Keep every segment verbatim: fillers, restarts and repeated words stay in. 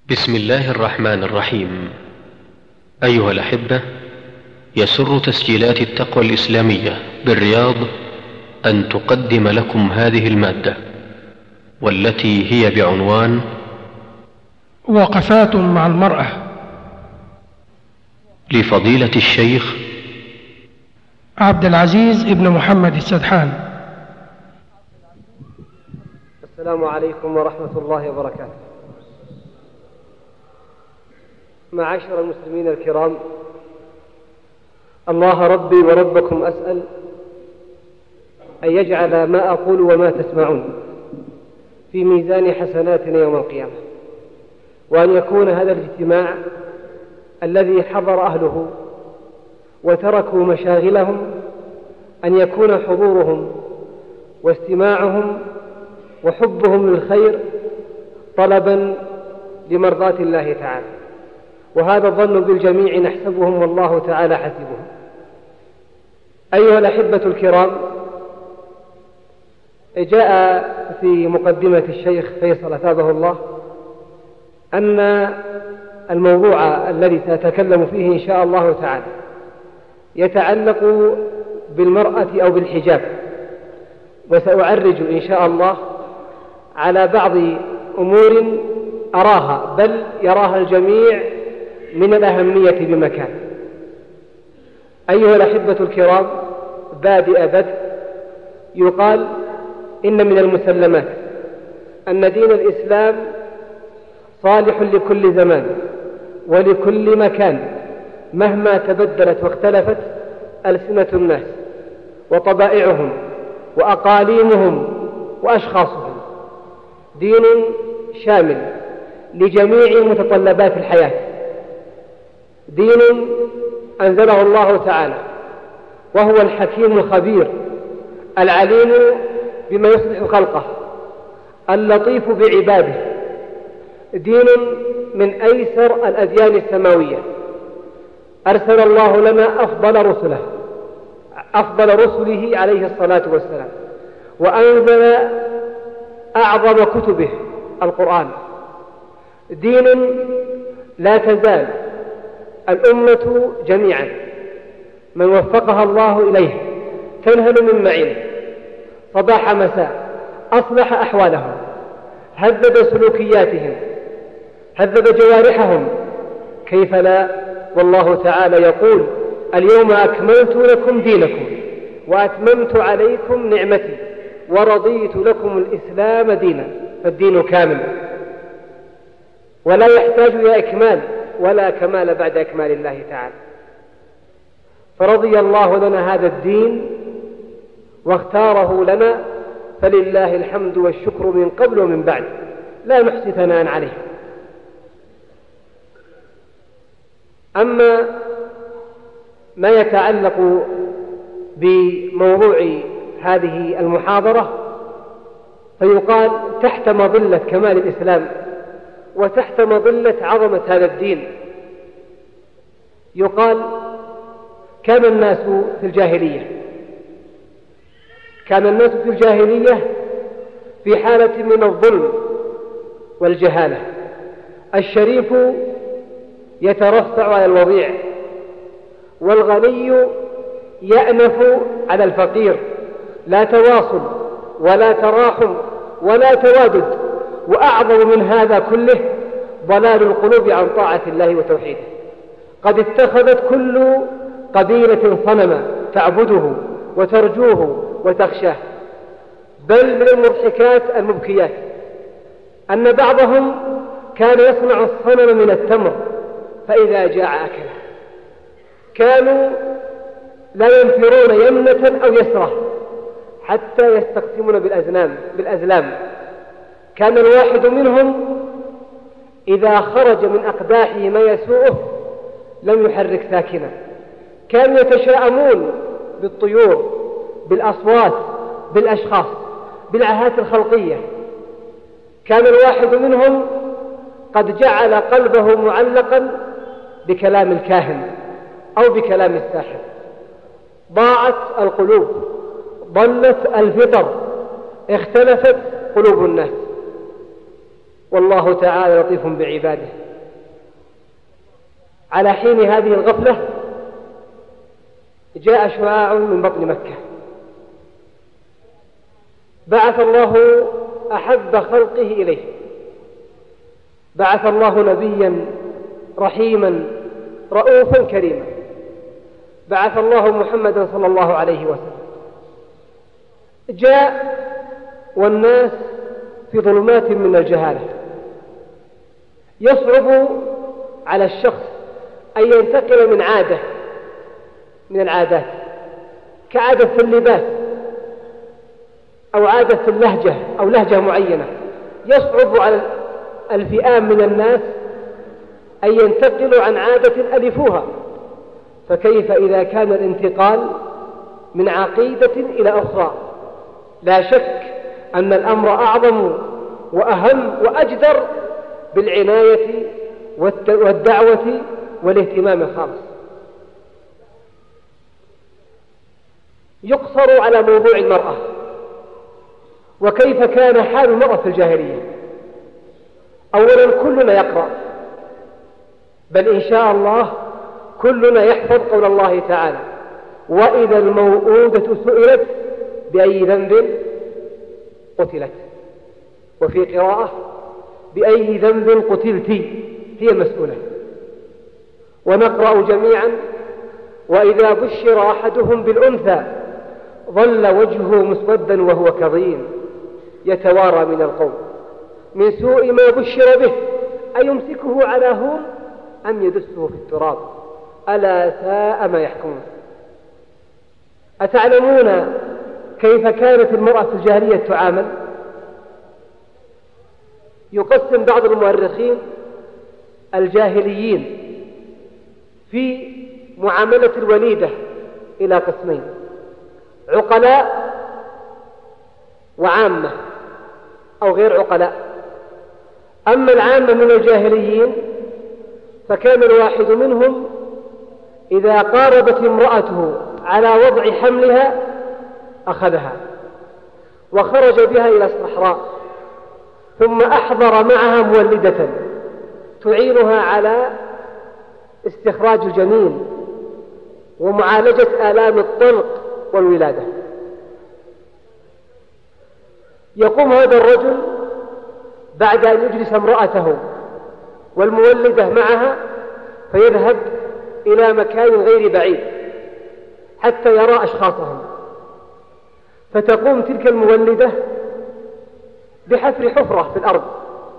بسم الله الرحمن الرحيم. أيها الأحبة، يسر تسجيلات التقوى الإسلامية بالرياض أن تقدم لكم هذه المادة، والتي هي بعنوان وقفات مع المرأة، لفضيلة الشيخ عبد العزيز ابن محمد السدحان. السلام عليكم ورحمة الله وبركاته. معاشر المسلمين الكرام، الله ربي وربكم أسأل أن يجعل ما أقول وما تسمعون في ميزان حسناتنا يوم القيامة، وأن يكون هذا الاجتماع الذي حضر أهله وتركوا مشاغلهم أن يكون حضورهم واستماعهم وحبهم للخير طلبا لمرضاة الله تعالى، وهذا الظن بالجميع نحسبهم والله تعالى حسيبهم. أيها الأحبة الكرام، جاء في مقدمة الشيخ فيصل أثابه الله أن الموضوع الذي سأتكلم فيه إن شاء الله تعالى يتعلق بالمرأة أو بالحجاب، وسأعرج إن شاء الله على بعض أمور أراها بل يراها الجميع من الأهمية بمكان. أيها الأحبة الكرام، بادئ بدء يقال إن من المسلمات أن دين الإسلام صالح لكل زمان ولكل مكان مهما تبدلت واختلفت ألسنة الناس وطبائعهم وأقاليمهم وأشخاصهم. دين شامل لجميع متطلبات الحياة، دين أنزله الله تعالى وهو الحكيم الخبير العليم بما يصلح خلقه اللطيف بعباده، دين من أيسر الأديان السماوية. أرسل الله لنا أفضل رسله أفضل رسله عليه الصلاة والسلام، وأنزل أعظم كتبه القرآن. دين لا تزال الأمة جميعا من وفقها الله إليه تنهل من معينه صباح مساء، أصلح أحوالهم، هذب سلوكياتهم، هذب جوارحهم. كيف لا؟ والله تعالى يقول: اليوم أكملت لكم دينكم وأتممت عليكم نعمتي ورضيت لكم الإسلام دينا. فالدين كامل ولا يحتاج إلى إكمال ولا كمال بعد إكمال الله تعالى. فرضي الله لنا هذا الدين واختاره لنا، فلله الحمد والشكر من قبل ومن بعد، لا نحصي ثناء عليه. أما ما يتعلق بموضوع هذه المحاضرة فيقال تحت مظلة كمال الإسلام وتحت مظلة عظمة هذا الدين، يقال كان الناس في الجاهلية كان الناس في الجاهلية في حالة من الظلم والجهالة. الشريف يترفع على الوضيع، والغني يأنف على الفقير، لا تواصل ولا تراحم ولا توادد. وأعظم من هذا كله ضلال القلوب عن طاعة الله وتوحيده. قد اتخذت كل قبيلة صنما تعبده وترجوه وتخشاه. بل من المضحكات المبكيات أن بعضهم كان يصنع الصنم من التمر فإذا جاع أكله. كانوا لا ينفرون يمنة أو يسرة حتى يستقسمون بالأزلام بالأزلام. كان الواحد منهم إذا خرج من أقداحه ما يسوءه لم يحرك ساكنا. كانوا يتشاءمون بالطيور، بالأصوات، بالأشخاص، بالعاهات الخلقية. كان الواحد منهم قد جعل قلبه معلقا بكلام الكاهن أو بكلام الساحر. ضاعت القلوب، ضلت الفطر، اختلفت قلوب الناس. والله تعالى لطيف بعباده. على حين هذه الغفلة جاء شعاع من بطن مكة، بعث الله أحب خلقه إليه، بعث الله نبيا رحيما رؤوفا كريما، بعث الله محمدا صلى الله عليه وسلم. جاء والناس في ظلمات من الجهالة، يصعب على الشخص أن ينتقل من عادة من العادات كعادة في اللباس أو عادة في اللهجة أو لهجة معينة، يصعب على الفئام من الناس أن ينتقلوا عن عادة ألفوها، فكيف إذا كان الانتقال من عقيدة إلى أخرى؟ لا شك أن الأمر أعظم وأهم وأجدر بالعناية والدعوة والاهتمام الخاص. يقصر على موضوع المرأة وكيف كان حال المرأة في الجاهلية. أولا كلنا يقرأ، بل إن شاء الله كلنا يحفظ قول الله تعالى: وإذا الموءودة سئلت بأي ذنب قتلت، وفي قراءة بأي ذنب قتلت، هي مسؤولة. ونقرأ جميعا: وإذا بشر أحدهم بالأنثى ظل وجهه مسودا وهو كظيم يتوارى من القوم من سوء ما بشر به أيمسكه على هون أم يدسه في التراب ألا ساء ما يحكمون. أتعلمون كيف كانت المرأة في الجاهلية تعامل؟ يقسم بعض المؤرخين الجاهليين في معاملة الوليدة إلى قسمين: عقلاء وعامة أو غير عقلاء. أما العامة من الجاهليين فكان الواحد منهم إذا قاربت امرأته على وضع حملها أخذها وخرج بها إلى الصحراء، ثم أحضر معها مولدة تعينها على استخراج الجنين ومعالجة آلام الطلق والولادة. يقوم هذا الرجل بعد أن يجلس امرأته والمولدة معها فيذهب إلى مكان غير بعيد حتى يرى أشخاصهم، فتقوم تلك المولدة بحفر حفرة في الأرض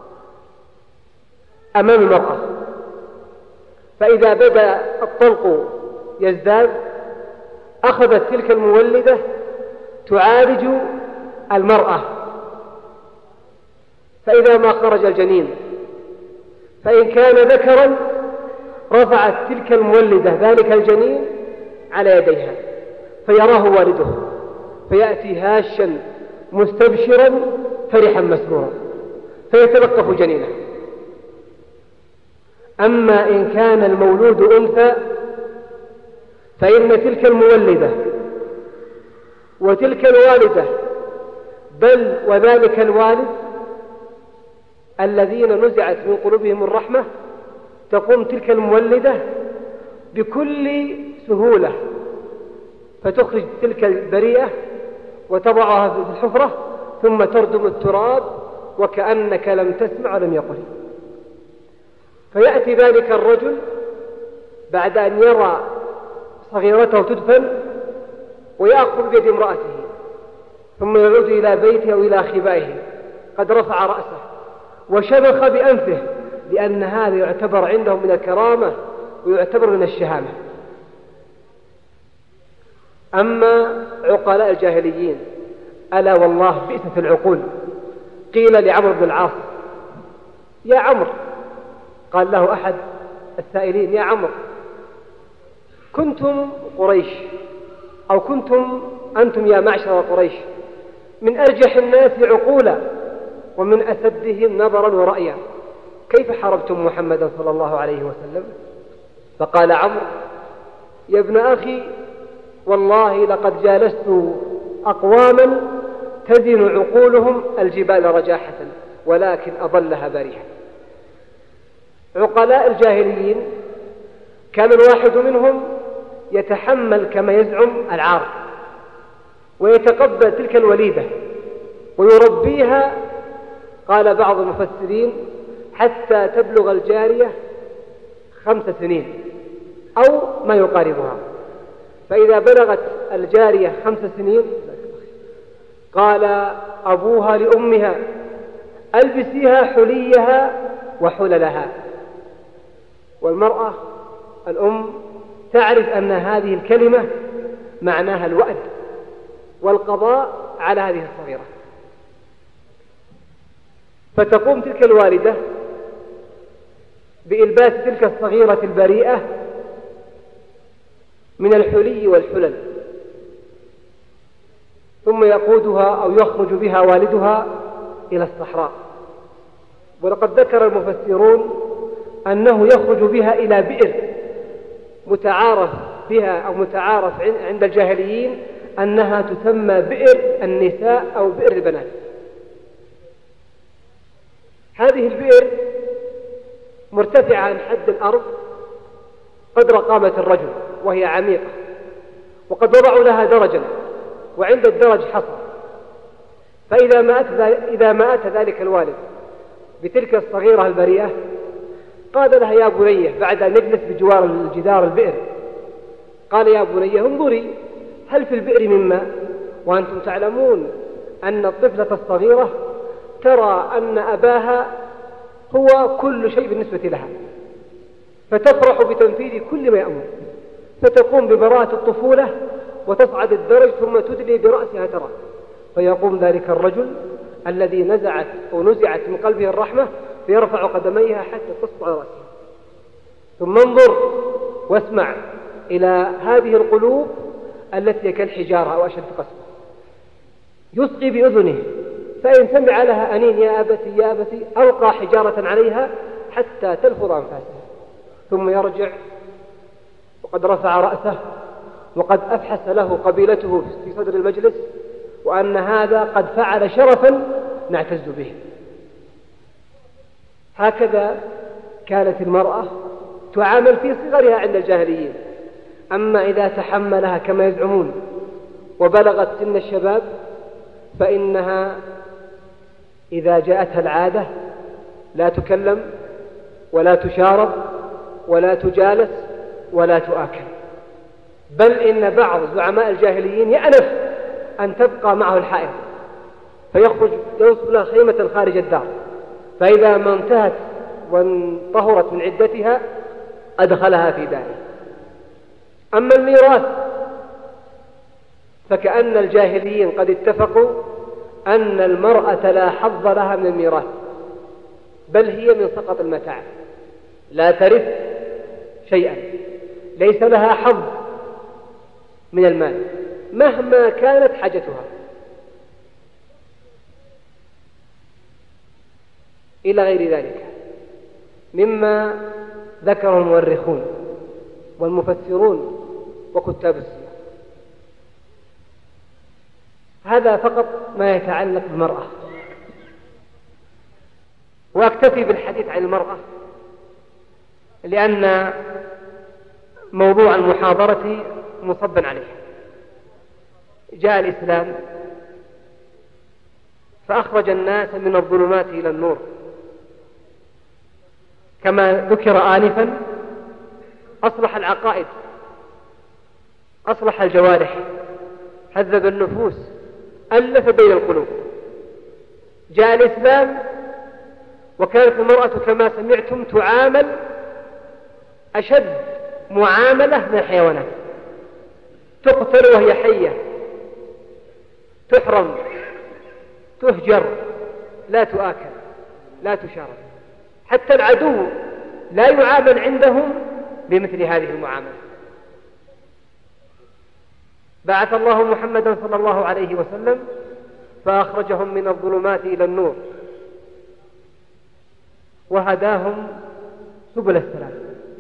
أمام المرأة، فإذا بدأ الطلق يزداد أخذت تلك المولدة تعالج المرأة، فإذا ما خرج الجنين فإن كان ذكرا رفعت تلك المولدة ذلك الجنين على يديها فيراه والده فيأتي هاشا مستبشرا فرحا مسرورا فيتلقف جنينه. أما إن كان المولود أنثى فإن تلك المولدة وتلك الوالدة بل وذلك الوالد الذين نزعت من قلوبهم الرحمة تقوم تلك المولدة بكل سهولة فتخرج تلك البريئة وتضعها في الحفرة ثم تردم التراب وكأنك لم تسمع ولم يقل. فيأتي ذلك الرجل بعد أن يرى صغيرته تدفن ويأخذ بيد امرأته ثم يعود إلى بيته أو إلى خبائه قد رفع رأسه وشبخ بأنفه، لأن هذا يعتبر عندهم من الكرامة ويعتبر من الشهامة. أما عقلاء الجاهليين ألا والله بئست العقول. قيل لعمرو بن العاص: يا عمرو، قال له أحد السائلين: يا عمرو، كنتم قريش أو كنتم أنتم يا معشر قريش من أرجح الناس عقولا ومن أسدهم نظرا ورأيا، كيف حاربتم محمدا صلى الله عليه وسلم؟ فقال عمرو: يا ابن أخي، والله لقد جالست أقواما تزن عقولهم الجبال رجاحة ولكن أضلها بريئا. عقلاء الجاهليين كان الواحد منهم يتحمل كما يزعم العار ويتقبل تلك الوليدة ويربيها، قال بعض المفسرين حتى تبلغ الجارية خمس سنين أو ما يقاربها. فإذا بلغت الجارية خمس سنين قال أبوها لأمها ألبسيها حليها وحللها. والمرأة الأم تعرف أن هذه الكلمة معناها الوأد والقضاء على هذه الصغيرة، فتقوم تلك الوالدة بإلباس تلك الصغيرة البريئة من الحلي والحلل، ثم يقودها أو يخرج بها والدها إلى الصحراء. ولقد ذكر المفسرون أنه يخرج بها إلى بئر متعارف بها أو متعارف عند الجاهليين أنها تسمى بئر النساء أو بئر البنات. هذه البئر مرتفعة عن حد الأرض قدر قامة الرجل وهي عميقة، وقد وضعوا لها درجا وعند الدرج حصى. فإذا ما أتى إذا ما أتى ذلك الوالد بتلك الصغيرة البريئة قال لها يا بنية بعد أن يجلس بجوار الجدار البئر، قال يا بنية انظري هل في البئر من ماء؟ وأنتم تعلمون أن الطفلة الصغيرة ترى أن أباها هو كل شيء بالنسبة لها، فتفرح بتنفيذ كل ما يأمر، فتقوم ببراءة الطفولة وتصعد الدرج ثم تدلي برأسها ترى. فيقوم ذلك الرجل الذي نزعت أو نزعت من قلبه الرحمة فيرفع قدميها حتى تصبع رأسها. ثم انظر واسمع إلى هذه القلوب التي كالحجارة أو أشد قسوة، يسقي بأذنه فإن سمع لها أنين يا أبتي يا أبتي ألقى حجارة عليها حتى تلفظ أنفاسها، ثم يرجع وقد رفع رأسه وقد أفحس له قبيلته في صدر المجلس وأن هذا قد فعل شرفا نعتز به. هكذا كانت المرأة تعامل في صغرها عند الجاهليين. أما إذا تحملها كما يزعمون وبلغت سن الشباب فإنها إذا جاءتها العادة لا تكلم ولا تشارب ولا تجالس ولا تؤكل، بل إن بعض زعماء الجاهليين يأنف أن تبقى معه الحائض فيخرج ينصب لها خيمة خارج الدار، فإذا ما انتهت وانطهرت من عدتها أدخلها في داره. أما الميراث فكأن الجاهليين قد اتفقوا أن المرأة لا حظ لها من الميراث، بل هي من سقط المتاع، لا ترث شيئا، ليس لها حظ من المال مهما كانت حاجتها. إلى غير ذلك مما ذكره المؤرخون والمفسرون وكتاب السير. هذا فقط ما يتعلق بالمرأة، وأكتفي بالحديث عن المرأة لأن موضوع المحاضرة مصب عليه. جاء الإسلام فأخرج الناس من الظلمات إلى النور، كما ذكر آنفا أصلح العقائد، أصلح الجوارح، هذب النفوس، ألف بين القلوب. جاء الإسلام وكانت المرأة كما سمعتم تعامل أشد معاملة من الحيوانات، تقتل وهي حية، تحرم، تهجر، لا تؤكل، لا تشارك. حتى العدو لا يعامل عندهم بمثل هذه المعاملة. بعث الله محمدا صلى الله عليه وسلم فأخرجهم من الظلمات إلى النور وهداهم سبل السلام،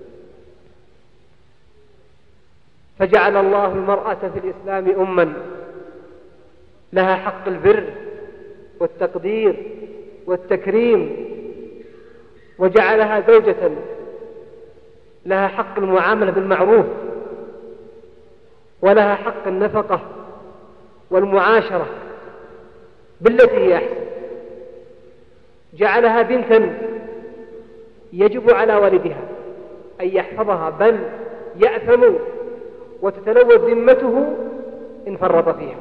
فجعل الله المرأة في الإسلام أما لها حق البر والتقدير والتكريم، وجعلها زوجة لها حق المعاملة بالمعروف، ولها حق النفقة والمعاشرة بالتي هي أحسن. جعلها بنتا يجب على والدها أن يحفظها، بل يأثم وتتلوث ذمته إن فرط فيها.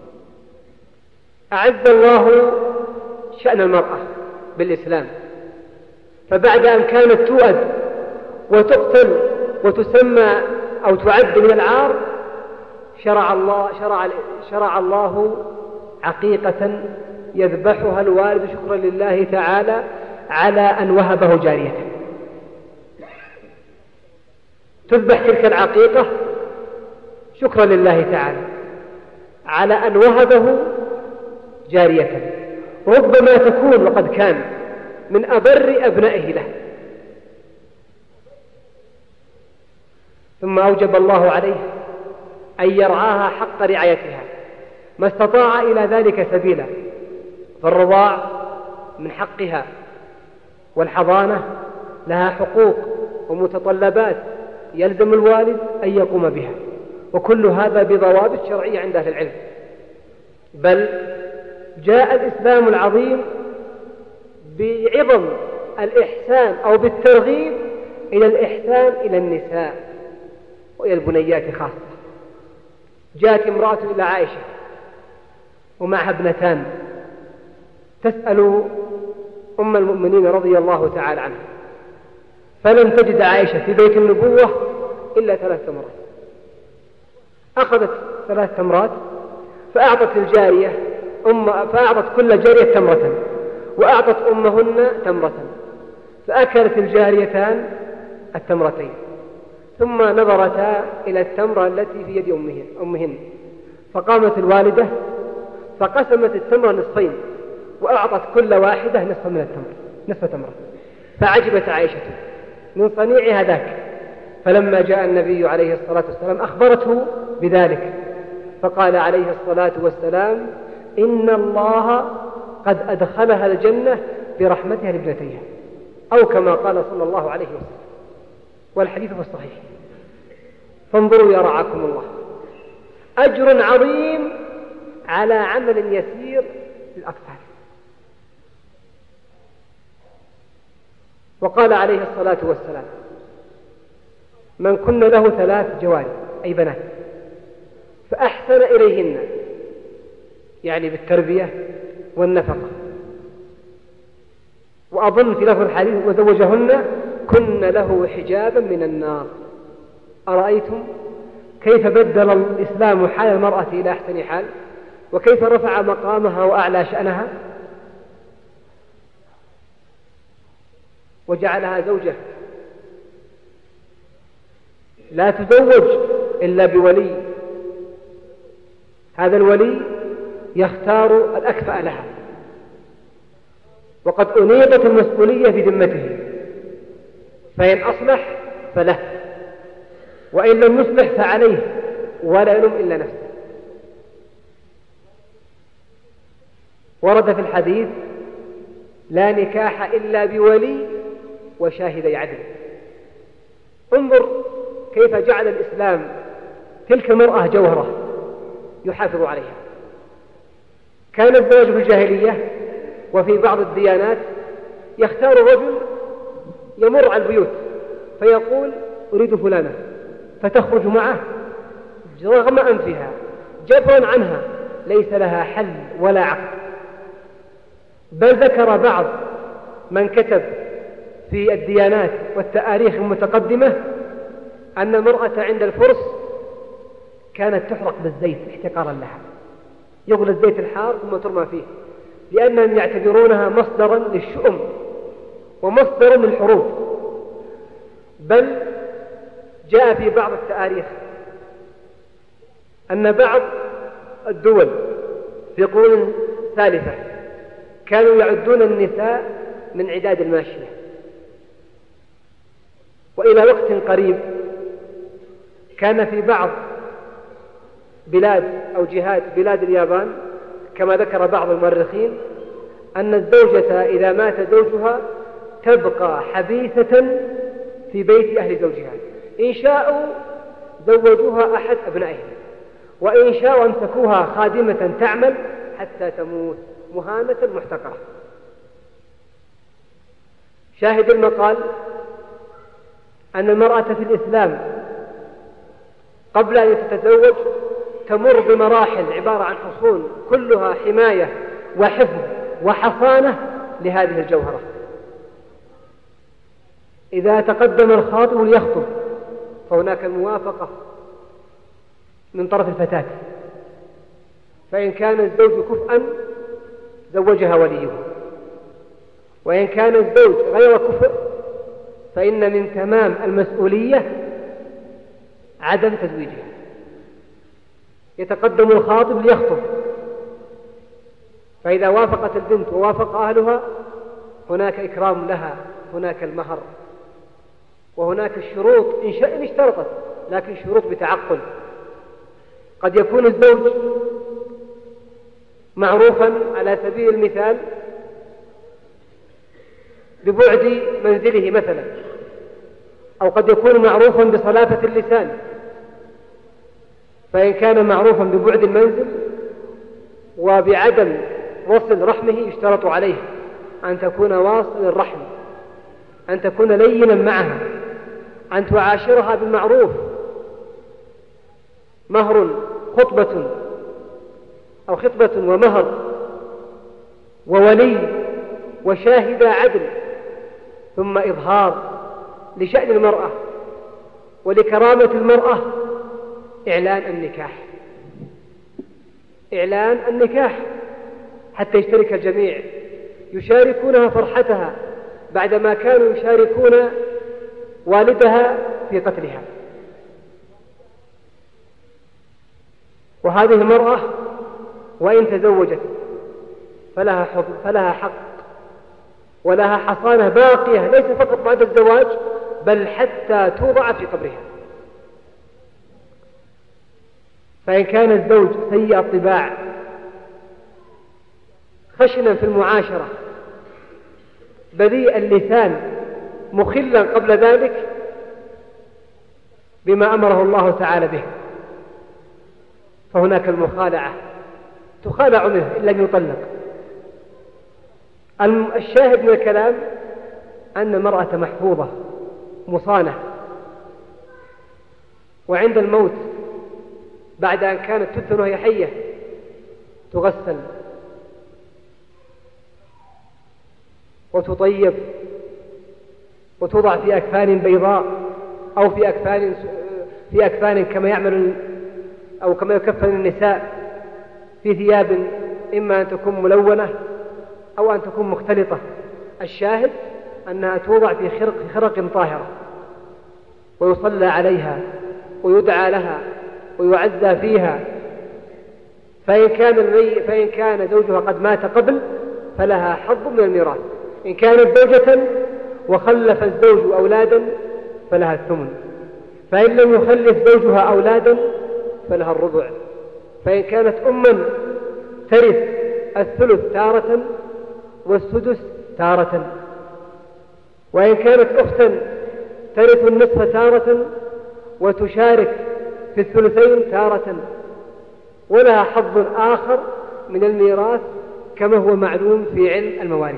أعز الله شأن المرأة بالإسلام، فبعد أن كانت تؤد وتقتل وتسمى أو تعد من العار، شرع الله, شرع, شرع الله عقيقة يذبحها الوالد شكرا لله تعالى على أن وهبه جارية. تذبح تلك العقيقة شكرا لله تعالى على أن وهبه جارية، ربما تكون وقد كان من أبر أبنائه له. ثم أوجب الله عليه أن يرعاها حق رعايتها ما استطاع إلى ذلك سبيلا، فالرضاع من حقها، والحضانة لها حقوق ومتطلبات يلزم الوالد أن يقوم بها، وكل هذا بضوابط شرعية عند أهل العلم. بل جاء الإسلام العظيم بعظم الإحسان أو بالترغيب إلى الإحسان إلى النساء وإلى البنيات خاصة. جاءت امرأة إلى عائشة ومعها ابنتان تسأل أم المؤمنين رضي الله تعالى عنها، فلم تجد عائشة في بيت النبوة إلا ثلاث تمرات. أخذت ثلاث تمرات فأعطت الجارية أم فأعطت كل جارية تمرة، وأعطت أمهن تمرة، فأكلت الجاريتان التمرتين، ثم نظرتا إلى التمرة التي في يد أمهن, أمهن فقامت الوالدة فقسمت التمرة نصفين، وأعطت كل واحدة نصف من التمر نصف تمرة. فعجبت عائشة من صنيع هذاك، فلما جاء النبي عليه الصلاة والسلام أخبرته بذلك، فقال عليه الصلاة والسلام: إن الله قد أدخلها الجنة برحمتها لابنتيها، أو كما قال صلى الله عليه وسلم، والحديث في الصحيح. فانظروا يا رعاكم الله، أجر عظيم على عمل يسير للأطفال. وقال عليه الصلاة والسلام: من كن له ثلاث جواري أي بنات فأحسن إليهن، يعني بالتربية والنفقة، وأظن في لفظ الحديث: وزوجهن كن له حجابا من النار. أرأيتم كيف بدل الإسلام حال المرأة إلى أحسن حال، وكيف رفع مقامها وأعلى شأنها، وجعلها زوجة لا تزوج إلا بولي. هذا الولي يختار الأكفأ لها، وقد أنيطت المسؤولية بذمته، فإن أصلح فله، وإن لم يصلح فعليه، ولا يلوم إلا نفسه. ورد في الحديث: لا نكاح إلا بولي وشاهدي عدل. انظر كيف جعل الإسلام تلك المرأة جوهرة يحافظ عليها. كان الزواج في الجاهلية وفي بعض الديانات يختار رجل يمر على البيوت فيقول: أريد فلانة، فتخرج معه رغم أنفها جبرا عنها، ليس لها حل ولا عقد. بل ذكر بعض من كتب في الديانات والتاريخ المتقدمة أن المرأة عند الفرس كانت تحرق بالزيت احتقارا لها، يغلى الزيت الحار ثم ترمى فيه، لأنهم يعتبرونها مصدرا للشؤم ومصدرا للحروب. بل جاء في بعض التاريخ أن بعض الدول في قرون ثالثة كانوا يعدون النساء من عداد الماشية. وإلى وقت قريب كان في بعض بلاد أو جهات بلاد اليابان، كما ذكر بعض المؤرخين، أن الزوجة إذا مات زوجها تبقى حبيسة في بيت أهل زوجها، إن شاءوا زوجوها أحد أبنائهم، وإن شاءوا أمسكوها خادمة تعمل حتى تموت مهانة محتقرة. شاهد المقال أن المرأة في الإسلام قبل أن تتزوج تمر بمراحل عبارة عن حصون كلها حماية وحفظ وحصانة لهذه الجوهرة. إذا تقدم الخاطب ليخطب فهناك الموافقة من طرف الفتاة، فإن كان الزوج كفءا زوجها وليه، وإن كان الزوج غير كفء فإن من تمام المسؤولية عدم تزويجها. يتقدم الخاطب ليخطب، فإذا وافقت البنت ووافق أهلها هناك إكرام لها، هناك المهر، وهناك الشروط إن شاء إن اشترطت، لكن شروط بتعقل. قد يكون الزوج معروفا على سبيل المثال ببعد منزله مثلا، أو قد يكون معروفا بصلافة اللسان، فإن كان معروفا ببعد المنزل وبعدم وصل رحمه يشترط عليه أن تكون واصل الرحم، أن تكون لينا معها، أن تعاشرها بالمعروف، مهر خطبة أو خطبة ومهر وولي وشاهد عدل، ثم إظهار لشأن المرأة ولكرامة المرأة، إعلان النكاح، إعلان النكاح حتى يشترك الجميع، يشاركونها فرحتها بعدما كانوا يشاركون والدها في قتلها. وهذه المرأة وإن تزوجت فلها حق, فلها حق ولها حصانة باقية، ليس فقط بعد الزواج بل حتى توضع في قبرها. فإن كان الزوج سيء الطباع خشنا في المعاشرة بذيء اللسان مخلا قبل ذلك بما أمره الله تعالى به، فهناك المخالعة، تخالع منه إن لم يطلق. الشاهد من الكلام أن المرأة محفوظة مصانة، وعند الموت بعد أن كانت تدفن وهي حية تغسل وتطيب وتوضع في أكفان بيضاء أو في أكفان في أكفان كما يعمل أو كما يكفن النساء في ثياب إما أن تكون ملونة أو أن تكون مختلطة. الشاهد أنها توضع في خرق, خرق طاهرة ويصلى عليها ويدعى لها ويعزى فيها. فإن كان, المي... فإن كان زوجها قد مات قبل فلها حظ من الميراث، إن كانت زوجة وخلف الزوج أولادا فلها الثمن، فإن لم يخلف زوجها أولادا فلها الربع، فإن كانت أما ترث الثلث تارة والسدس تارة، وإن كانت أختا ترث النصف تارة وتشارك في الثلثين تارة، ولها حظ آخر من الميراث كما هو معلوم في علم المواريث.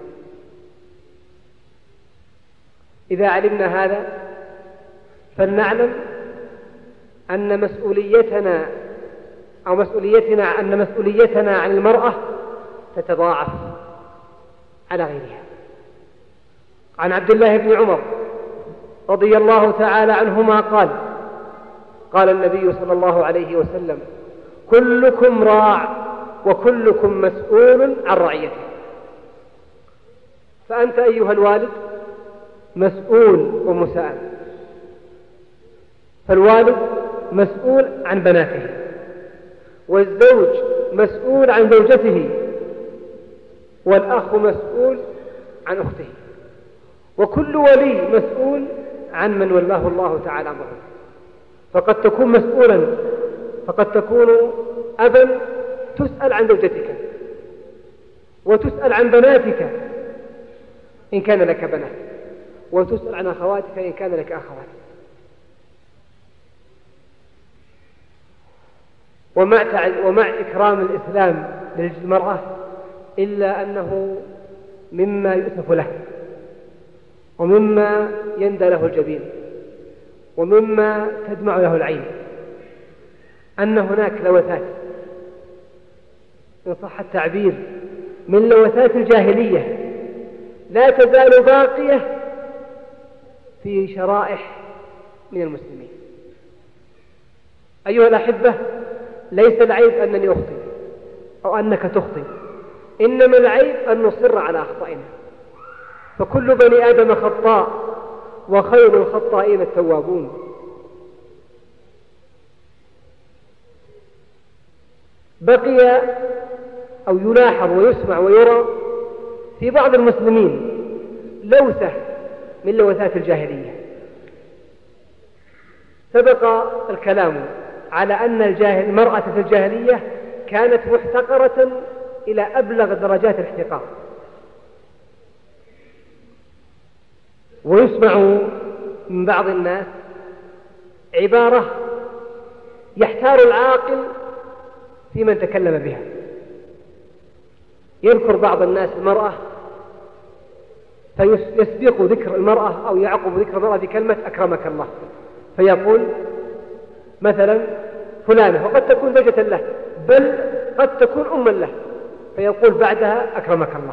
إذا علمنا هذا فلنعلم أن مسؤوليتنا أو مسؤوليتنا أن مسؤوليتنا عن المرأة تتضاعف على غيرها. عن عبد الله بن عمر رضي الله تعالى عنهما قال: قال النبي صلى الله عليه وسلم: كلكم راع وكلكم مسؤول عن رعيته. فأنت أيها الوالد مسؤول ومساءل، فالوالد مسؤول عن بناته، والزوج مسؤول عن زوجته، والأخ مسؤول عن أخته، وكل ولي مسؤول عن من ولاه الله تعالى أمره. فقد تكون مسؤولا، فقد تكون أبا تسأل عن زوجتك، وتسأل عن بناتك إن كان لك بنات، وتسأل عن أخواتك إن كان لك أخوات. ومع, ومع إكرام الإسلام للمرأة إلا أنه مما يؤسف له ومما يندى له الجبين ومما تدمع له العين أن هناك لوثات إن صح التعبير من لوثات الجاهلية لا تزال باقية في شرائح من المسلمين. أيها الأحبة، ليس العيب أنني أخطئ أو أنك تخطئ، إنما العيب أن نصر على أخطائنا، فكل بني آدم خطاء وخير الخطائين التوابون. بقي أو يلاحظ ويسمع ويرى في بعض المسلمين لوثة من لوثات الجاهلية. سبق الكلام على أن المرأة في الجاهلية كانت محتقرة إلى أبلغ درجات الاحتقار، ويسمع من بعض الناس عبارة يحتار العاقل في من تكلم بها. يذكر بعض الناس المرأة فيسبق ذكر المرأة أو يعقب ذكر المرأة بكلمة أكرمك الله، فيقول مثلا فلانة، وقد تكون زوجة له بل قد تكون أما له، فيقول بعدها أكرمك الله.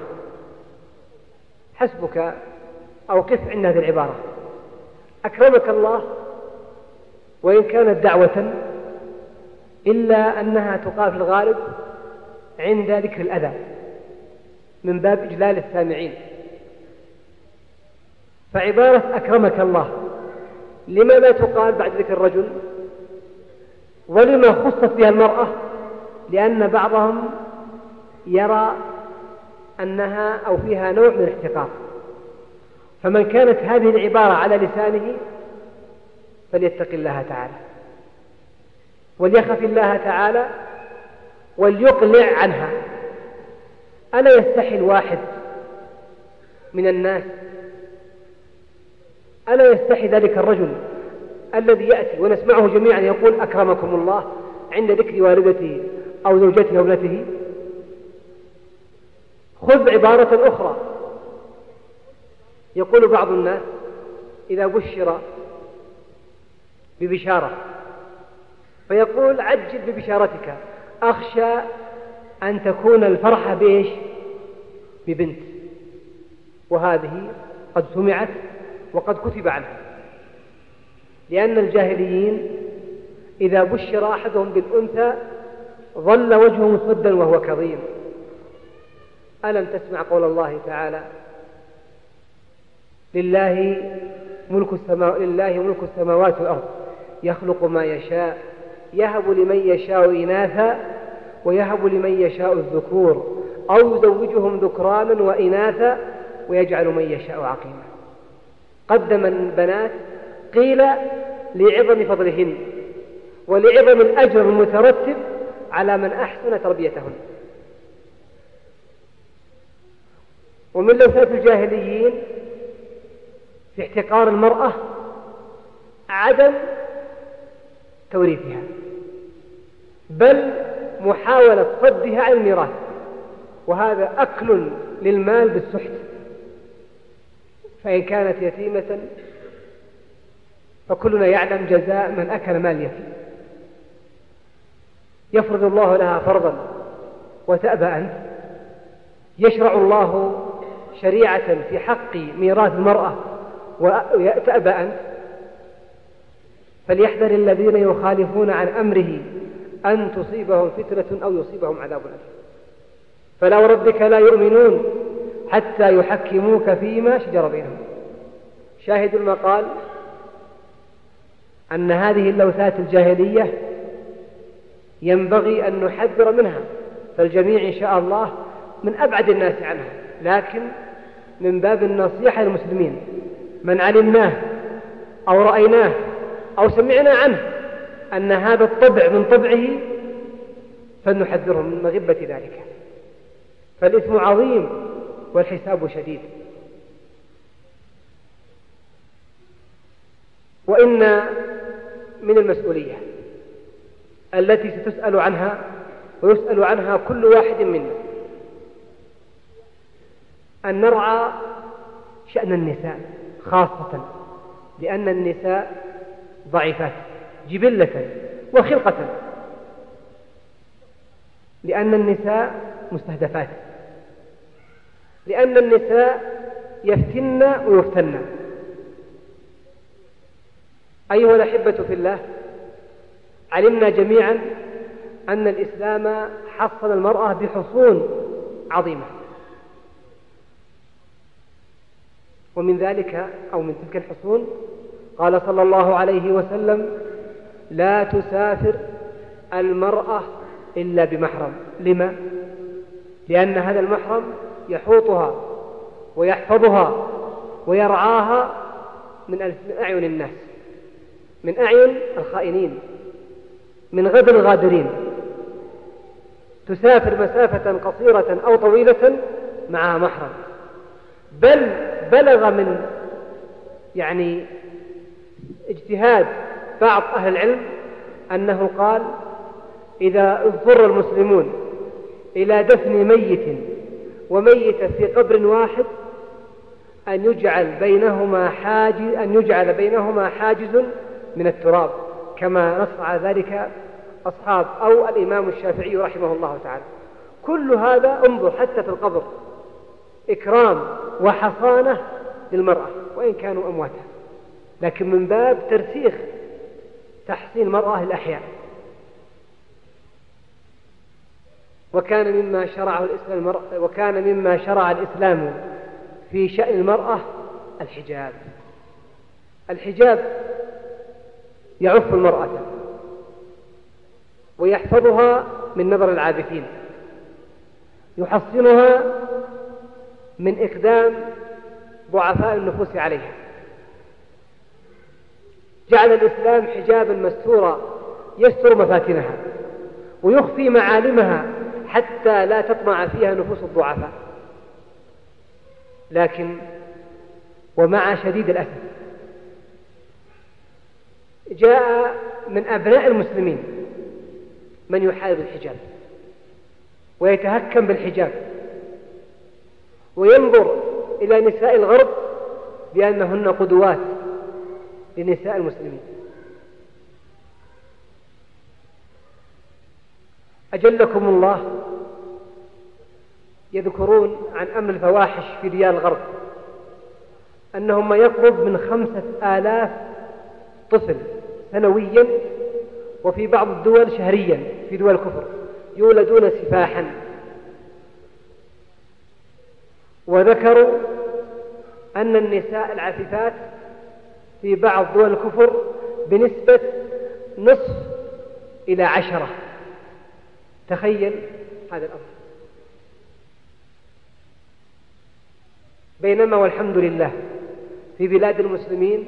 حسبك أو قف عند هذه العبارة. أكرمك الله وإن كانت دعوة إلا أنها تقال في الغالب عند ذكر الأذى من باب إجلال السامعين. فعبارة أكرمك الله لما لا تقال بعد ذكر الرجل؟ ولما خصت بها المرأة؟ لأن بعضهم يرى أنها أو فيها نوع من الاحتقار، فمن كانت هذه العبارة على لسانه فليتق الله تعالى وليخف الله تعالى وليقلع عنها. ألا يستحي الواحد من الناس، ألا يستحي ذلك الرجل الذي يأتي ونسمعه جميعا يقول أكرمكم الله عند ذكر والدته أو زوجته أو ابنته؟ خذ عبارة أخرى. يقول بعض الناس إذا بشر ببشارة فيقول عجل ببشارتك، أخشى أن تكون الفرحة بإيش؟ ببنت. وهذه قد سمعت وقد كتب عنها، لأن الجاهليين إذا بشر أحدهم بالأنثى ظل وجهه مسودا وهو كظيم. ألم تسمع قول الله تعالى لله ملك السماوات لله ملك السماوات والأرض يخلق ما يشاء يهب لمن يشاء إناثا ويهب لمن يشاء الذكور أو يزوجهم ذكرانا وإناثا ويجعل من يشاء عقيما. قدم البنات قيل لعظم فضلهن ولعظم الأجر المترتب على من أحسن تربيتهن. ومن لوثات الجاهليين في احتقار المرأة عدم توريثها، بل محاولة صدها عن الميراث، وهذا أكل للمال بالسحت. فإن كانت يتيمة فكلنا يعلم جزاء من أكل مال يتيم. يفرض الله لها فرضا وتأبى أنت، يشرع الله شريعة في حق ميراث المرأة وتأبى أنت. فليحذر الذين يخالفون عن أمره أن تصيبهم فتنة أو يصيبهم عذاب أليم. فلا وربك لا يؤمنون حتى يحكموك فيما شجر بينهم. شاهد المقال أن هذه اللوثات الجاهلية ينبغي أن نحذر منها، فالجميع إن شاء الله من أبعد الناس عنها، لكن من باب النصيحة للمسلمين من علمناه أو رأيناه أو سمعنا عنه أن هذا الطبع من طبعه فلنحذره من مغبة ذلك. فالإثم عظيم والحساب شديد. وإن من المسؤولية التي ستسأل عنها ويسأل عنها كل واحد منا أن نرعى شأن النساء خاصة، لأن النساء ضعيفات جبلة وخلقة، لأن النساء مستهدفات، لأن النساء يفتن ويفتن. أيها الأحبة في الله، علمنا جميعا أن الإسلام حصن المرأة بحصون عظيمة، ومن ذلك أو من تلك الحصون قال صلى الله عليه وسلم: لا تسافر المرأة إلا بمحرم. لما؟ لأن هذا المحرم يحوطها ويحفظها ويرعاها من أعين الناس، من أعين الخائنين، من غد الغادرين. تسافر مسافة قصيرة أو طويلة معها محرم، بل بلغ من يعني اجتهاد بعض أهل العلم أنه قال: إذا اضطر المسلمون إلى دفن ميت وميت في قبر واحد أن يجعل بينهما حاجز أن يجعل بينهما حاجز من التراب، كما نص على ذلك أصحاب أو الإمام الشافعي رحمه الله تعالى. كل هذا انظر حتى في القبر إكرام وحصانة للمرأة وإن كانوا أمواتا، لكن من باب ترسيخ تحصين المرأة الأحياء. وكان مما شرعه الإسلام وكان مما شرع الإسلام في شأن المرأة الحجاب. الحجاب يعف المرأة ويحفظها من نظر العابثين، يحصنها من إقدام ضعفاء النفوس عليها. جعل الإسلام حجابا مستورا يستر مفاتنها ويخفي معالمها حتى لا تطمع فيها نفوس الضعفاء. لكن ومع شديد الأسف جاء من أبناء المسلمين من يحارب الحجاب ويتهكم بالحجاب وينظر إلى نساء الغرب بأنهن قدوات لنساء المسلمين. أجلكم الله يذكرون عن أمر الفواحش في ديار الغرب أنهم ما يقرب من خمسة آلاف طفل سنويا، وفي بعض الدول شهريا في دول الكفر يولدون سفاحا. وذكروا أن النساء العفيفات في بعض دول الكفر بنسبة نصف إلى عشرة. تخيل هذا الأمر. بينما والحمد لله في بلاد المسلمين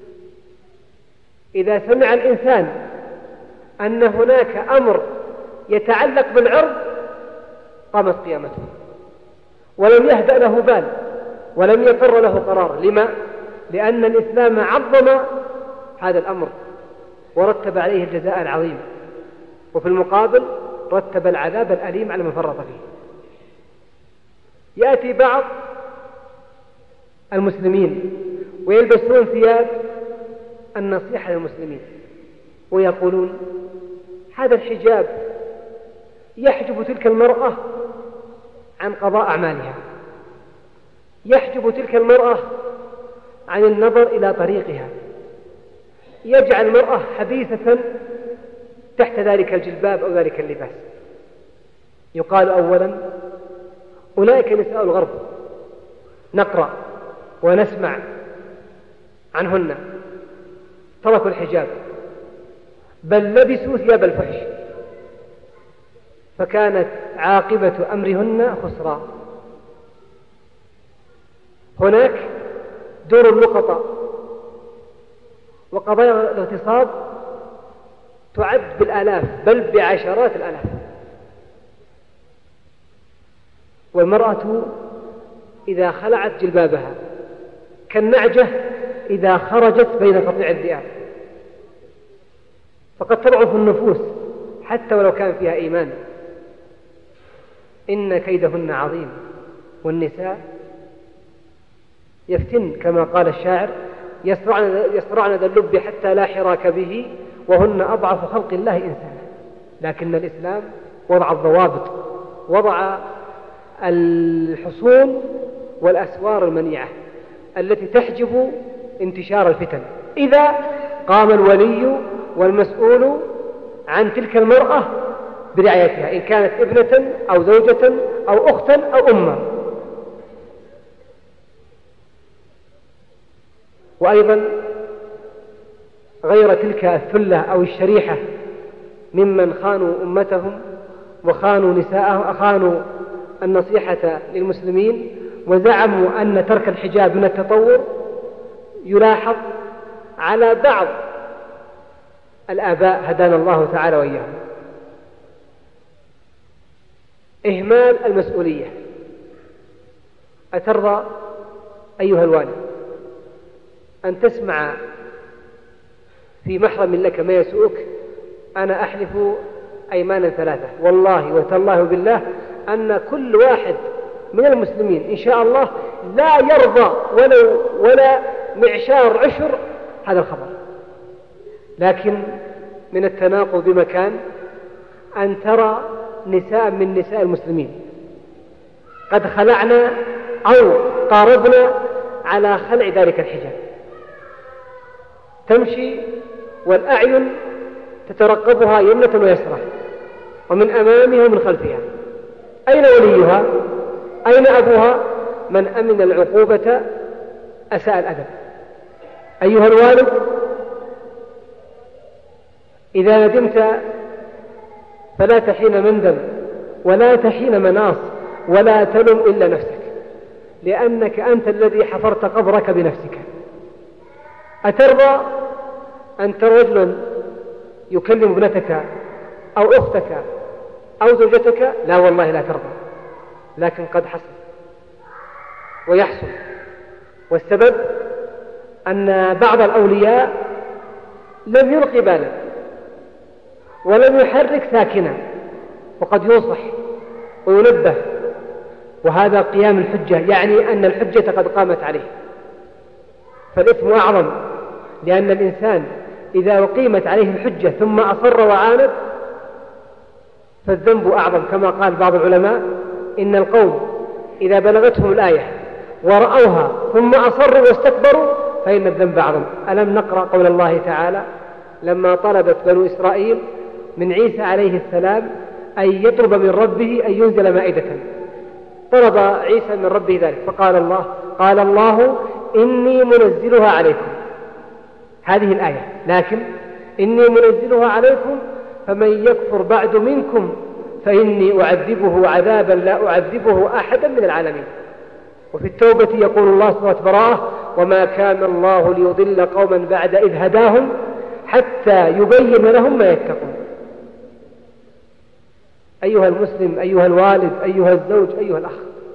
إذا سمع الإنسان أن هناك أمر يتعلق بالعرض قامت قيامته، ولم يهدأ له بال ولم يقر له قرار. لما؟ لأن الإسلام عظم هذا الأمر ورتب عليه الجزاء العظيم، وفي المقابل رتب العذاب الأليم على من فرط فيه. يأتي بعض المسلمين ويلبسون ثياب النصيحة للمسلمين ويقولون هذا الحجاب يحجب تلك المرأة عن قضاء أعمالها، يحجب تلك المرأة عن النظر إلى طريقها، يجعل المرأة حبيسة تحت ذلك الجلباب أو ذلك اللباس. يقال أولا أولئك نساء الغرب نقرأ ونسمع عنهن تركوا الحجاب بل لبسوا ثياب الفحش، فكانت عاقبة أمرهن خسران. هناك دور اللقطة وقضايا الاغتصاب تعد بالآلاف بل بعشرات الآلاف، والمرأة إذا خلعت جلبابها كالنعجة إذا خرجت بين قطيع الذئاب، فقد تضعف النفوس حتى ولو كان فيها إيمان. إن كيدهن عظيم، والنساء يفتن كما قال الشاعر: يسرعن, يسرعن ذا اللب حتى لا حراك به، وهن أضعف خلق الله إنسانا. لكن الإسلام وضع الضوابط، وضع الحصون والأسوار المنيعة التي تحجب انتشار الفتن. إذا قام الولي والمسؤول عن تلك المرأة برعايتها، إن كانت ابنة أو زوجة أو أختا أو أمة. وأيضا غير تلك الثلة أو الشريحة ممن خانوا أمتهم وخانوا نساءهم، خانوا النصيحة للمسلمين، وزعموا أن ترك الحجاب من التطور. يلاحظ على بعض الآباء هدانا الله تعالى وإياهم إهمال المسؤولية. أترضى أيها الوالد أن تسمع في محرم لك ما يسوءك؟ أنا أحلف أيمانا ثلاثة والله وتالله بالله أن كل واحد من المسلمين إن شاء الله لا يرضى ولو ولا معشار عشر هذا الخبر. لكن من التناقض بمكان أن ترى نساء من نساء المسلمين قد خلعنا أو قاربنا على خلع ذلك الحجاب، تمشي والأعين تترقبها يمنة ويسرى ومن أمامها ومن خلفها. أين وليها؟ أين أبوها؟ من أمن العقوبة أساء الأدب. أيها الوالد، إذا ندمت فلا تحين مندم ولا تحين مناص ولا تلم إلا نفسك، لأنك أنت الذي حفرت قبرك بنفسك. أترضى أن ترى رجلا يكلم ابنتك أو أختك أو زوجتك؟ لا والله لا ترضى، لكن قد حصل ويحصل. والسبب أن بعض الأولياء لم يلقي بالا ولم يحرك ساكنا، وقد ينصح وينبه، وهذا قيام الحجة، يعني أن الحجة قد قامت عليه. فالإثم أعظم، لأن الإنسان إذا أقيمت عليه الحجة ثم أصر وعاند فالذنب أعظم، كما قال بعض العلماء: إن القوم إذا بلغتهم الآية ورأوها ثم أصروا واستكبروا فإن الذنب أعظم. ألم نقرأ قول الله تعالى لما طلبت بنو إسرائيل من عيسى عليه السلام أن يطلب من ربه أن ينزل مائدة، طلب عيسى من ربه ذلك، فقال الله قال الله إني منزلها عليكم، هذه الآية، لكن إني منزلها عليكم فمن يكفر بعد منكم فإني أعذبه عذابا لا أعذبه أحدا من العالمين. وفي التوبة يقول الله سورة براءة: وما كان الله ليضل قوما بعد إذ هداهم حتى يبين لهم ما يتقون. أيها المسلم، أيها الوالد، أيها الزوج، أيها الأخ،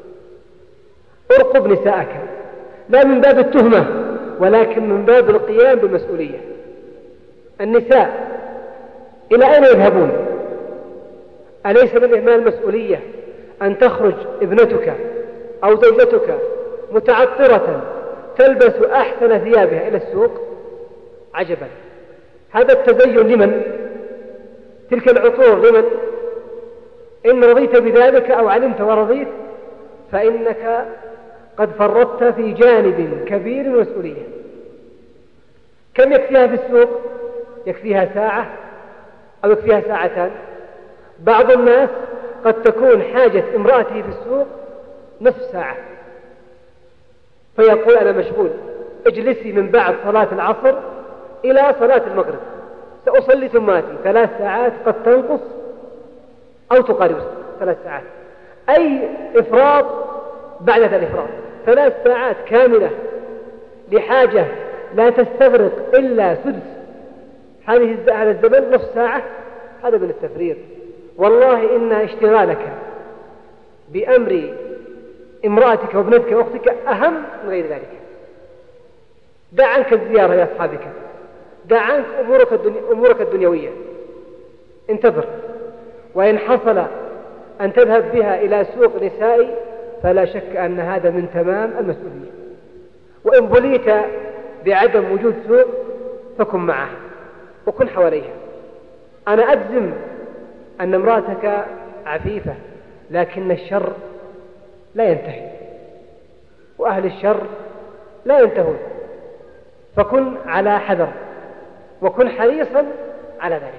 ارقب نساءك، لا من باب التهمة ولكن من باب القيام بالمسؤولية. النساء إلى أين يذهبون؟ أليس من إهمال المسؤولية أن تخرج ابنتك أو زوجتك متعطرة تلبس أحسن ثيابها إلى السوق؟ عجبا، هذا التزين لمن؟ تلك العطور لمن؟ إن رضيت بذلك أو علمت ورضيت فإنك قد فرطت في جانب كبير من المسؤولية. كم يكفيها في السوق؟ يكفيها ساعة أو يكفيها ساعتان. بعض الناس قد تكون حاجة امرأته في السوق نصف ساعة، فيقول أنا مشغول، اجلسي من بعد صلاة العصر إلى صلاة المغرب سأصلي ثم آتي. ثلاث ساعات قد تنقص أو تقارب ثلاث ساعات، أي إفراط بعد الإفراط. ثلاث ساعات كاملة لحاجة لا تستغرق إلا سدس هذه هذا الزمن، نصف ساعة، هذا من التفريط. والله إن اشتغالك بأمر امرأتك وابنتك وأختك أهم من غير ذلك. دع عنك الزيارة لأصحابك، دع عنك أمورك, الدني... أمورك الدنيوية، انتظر. وإن حصل أن تذهب بها إلى سوق نسائي فلا شك أن هذا من تمام المسؤولية. وإن بليت بعدم وجود سوق فكن معه وكن حواليها. أنا أجزم أن امرأتك عفيفة، لكن الشر لا ينتهي، وأهل الشر لا ينتهون، فكن على حذر وكن حريصا على ذلك.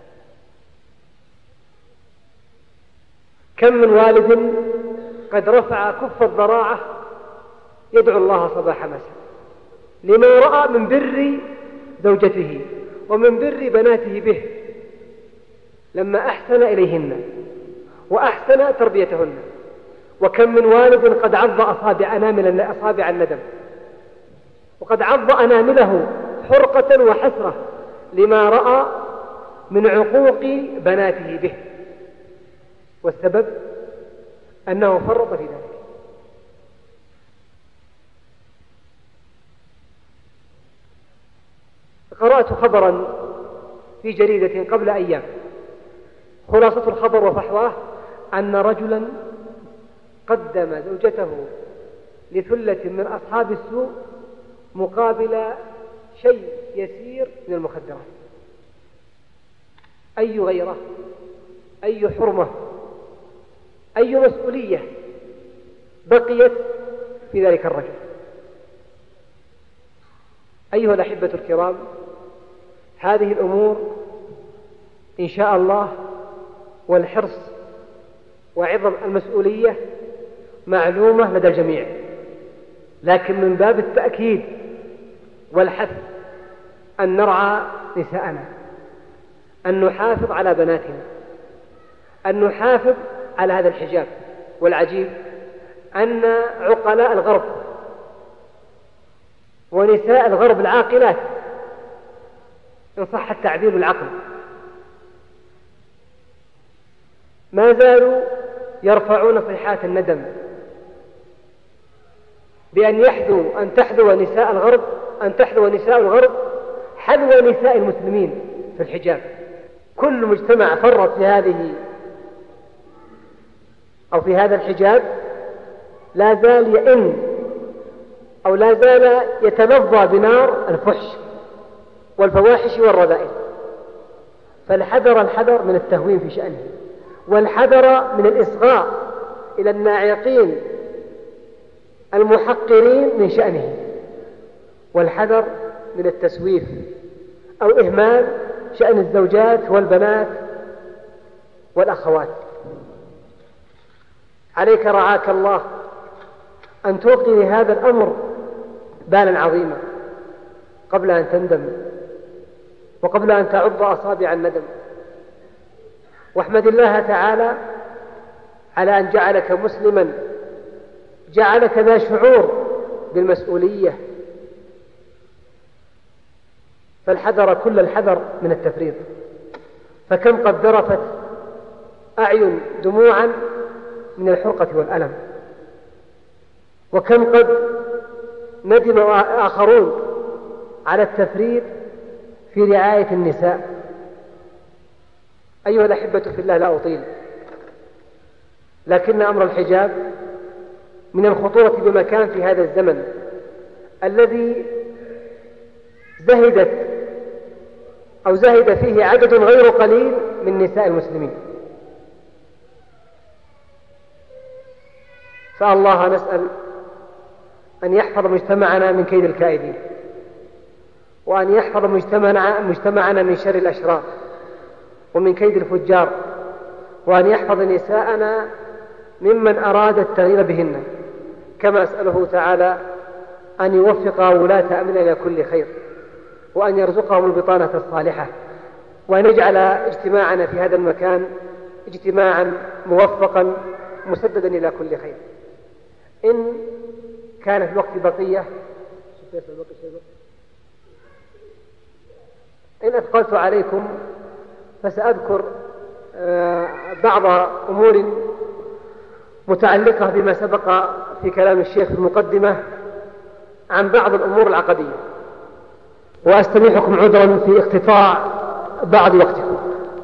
كم من والد قد رفع كف الضراعة يدعو الله صباح مساء لما رأى من بر زوجته ومن بر بناته به لما أحسن إليهن وأحسن تربيتهن. وكم من والد قد عض أصابع أنامل أصابع الندم، وقد عض أنامله حرقة وحسرة لما رأى من عقوق بناته به، والسبب أنه فرط في ذلك. قرأت خبرا في جريدة قبل أيام، خلاصة الخبر وفحواه أن رجلا قدم زوجته لثلة من أصحاب السوء مقابل شيء يسير من المخدرات. أي غيرة، أي حرمة، أي مسؤولية بقيت في ذلك الرجل؟ أيها الأحبة الكرام، هذه الأمور إن شاء الله والحرص وعظم المسؤولية معلومة لدى الجميع، لكن من باب التأكيد والحث أن نرعى نساءنا، أن نحافظ على بناتنا، أن نحافظ على هذا الحجاب. والعجيب أن عقلاء الغرب ونساء الغرب العاقلات إن صح التعبير بالعقل ما زالوا يرفعون صيحات الندم بأن يحذو أن تحذو نساء الغرب أن تحذو نساء الغرب حذو نساء المسلمين في الحجاب. كل مجتمع فرط في هذه أو في هذا الحجاب لا زال يئن أو لا زال يتلظى بنار الفحش والفواحش والرذائل. فالحذر الحذر من التهوين في شأنه، والحذر من الإصغاء إلى الناعقين المحقرين من شأنه، والحذر من التسويف أو إهمال شأن الزوجات والبنات والأخوات. عليك رعاك الله أن توقي لهذا الأمر بالا عظيما قبل أن تندم وقبل أن تعض أصابع الندم. واحمد الله تعالى على أن جعلك مسلما، جعلك ذا شعور بالمسؤولية، فالحذر كل الحذر من التفريط. فكم قد ذرفت أعين دموعا من الحرقة والألم، وكم قد ندم آخرون على التفريط في رعاية النساء. أيها الأحبة في الله، لا أطيل، لكن أمر الحجاب من الخطورة بمكان في هذا الزمن الذي زهدت أو زهد فيه عدد غير قليل من نساء المسلمين. فالله نسأل أن يحفظ مجتمعنا من كيد الكائدين، وأن يحفظ مجتمعنا, مجتمعنا من شر الأشرار ومن كيد الفجار، وأن يحفظ نساءنا ممن أراد التغيير بهن، كما أسأله تعالى أن يوفق ولاة أمرنا إلى كل خير، وأن يرزقهم البطانة الصالحة، وأن يجعل اجتماعنا في هذا المكان اجتماعا موفقا مسددا إلى كل خير. إن كان في الوقت بقية إن أثقلت عليكم فسأذكر بعض أمور متعلقة بما سبق في كلام الشيخ في المقدمة عن بعض الأمور العقدية، وأستميحكم عذرا في اقتطاع بعض وقتكم.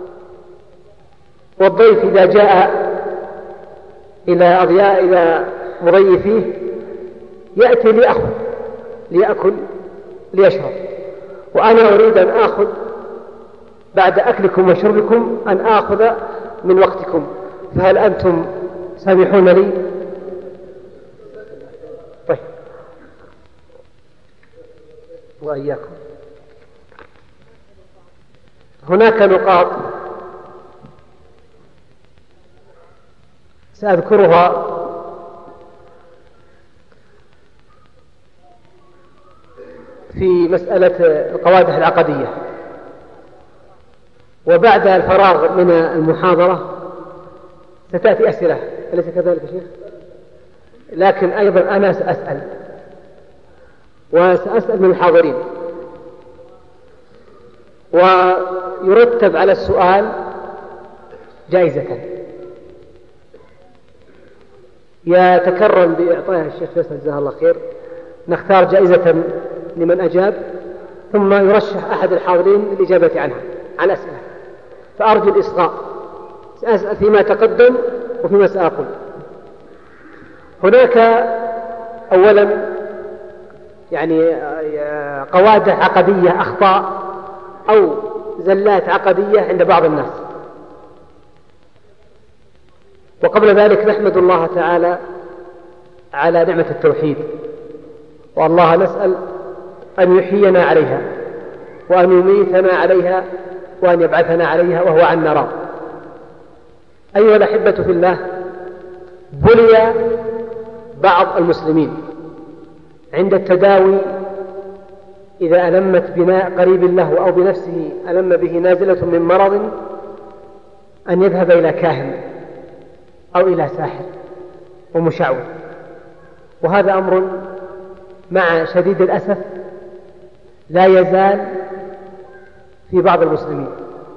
والضيف إذا جاء إلى أضياء إلى مضيفيه يأتي ليأخذ ليأكل ليشرب، وأنا أريد أن آخذ بعد أكلكم وشربكم أن آخذ من وقتكم، فهل أنتم سامحون لي؟ طيب، وإياكم. هناك نقاط سأذكرها في مسألة القوادح العقدية، وبعد الفراغ من المحاضرة ستأتي أسئلة، أليس كذلك يا شيخ؟ لكن أيضا أنا سأسأل وسأسأل من الحاضرين، ويرتب على السؤال جائزة يتكرم بإعطائها الشيخ فيصل جزاه الله خير. نختار جائزة لمن أجاب، ثم يرشح أحد الحاضرين للإجابة عنها عن أسئلة، فأرجو الإصغاء. سأسأل فيما تقدم وفيما سأقول. هناك أولا يعني قوادح عقدية، أخطاء أو زلات عقدية عند بعض الناس. وقبل ذلك نحمد الله تعالى على نعمة التوحيد، والله نسأل أن يحيينا عليها وأن يميتنا عليها وأن يبعثنا عليها وهو عنا راض. أيها الأحبة في الله، بلي بعض المسلمين عند التداوي إذا ألمت بناء قريب له أو بنفسه ألم به نازلة من مرض أن يذهب إلى كاهن أو إلى ساحر ومشعوذ، وهذا أمر مع شديد الأسف لا يزال في بعض المسلمين.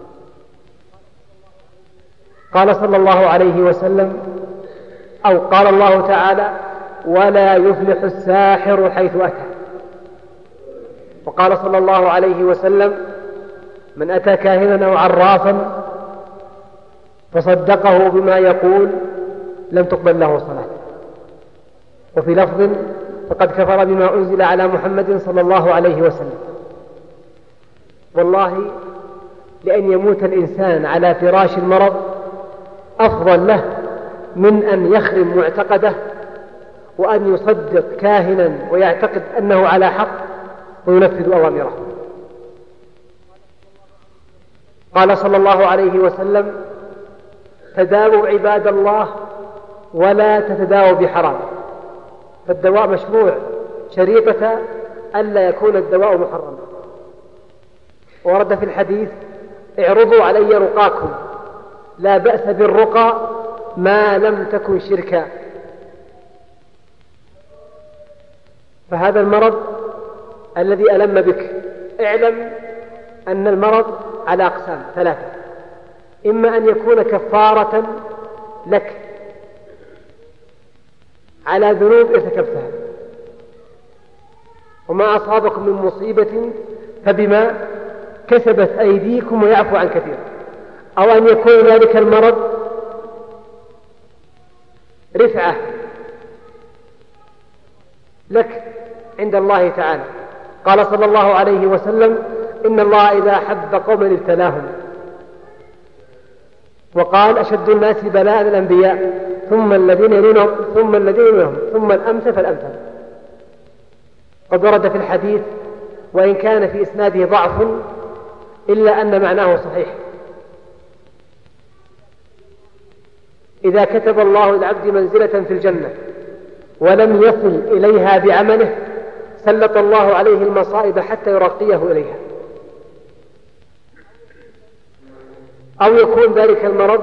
قال صلى الله عليه وسلم، أو قال الله تعالى: ولا يفلح الساحر حيث أتى. وقال صلى الله عليه وسلم: من أتى كاهنا أو عرافا فصدقه بما يقول لم تقبل له صلاة. وفي لفظ: فقد كفر بما أنزل على محمد صلى الله عليه وسلم. والله لأن يموت الإنسان على فراش المرض أفضل له من أن يخرم معتقده وأن يصدق كاهنا ويعتقد أنه على حق وينفذ أوامره. قال صلى الله عليه وسلم: تداووا عباد الله ولا تتداووا بحرام. فالدواء مشروع، شريطة ألا يكون الدواء محرما. ورد في الحديث: اعرضوا علي رقاكم، لا بأس بالرقى ما لم تكن شركا. فهذا المرض الذي ألم بك، اعلم أن المرض على أقسام ثلاثة: إما أن يكون كفارة لك على ذنوب ارتكبتها، وما أصابكم من مصيبة فبما كسبت أيديكم ويعفو عن كثير، أو أن يكون ذلك المرض رفعة لك عند الله تعالى. قال صلى الله عليه وسلم: إن الله إذا أحب قوما ابتلاهم. وقال: أشد الناس بلاء الأنبياء ثم الذين يلونهم ثم الذين يلونهم ثم الأمثل فالأمثل. قد ورد في الحديث، وإن كان في إسناده ضعف إلا أن معناه صحيح: إذا كتب الله للعبد منزلة في الجنة ولم يصل إليها بعمله سلط الله عليه المصائب حتى يرقيه إليها. أو يكون ذلك المرض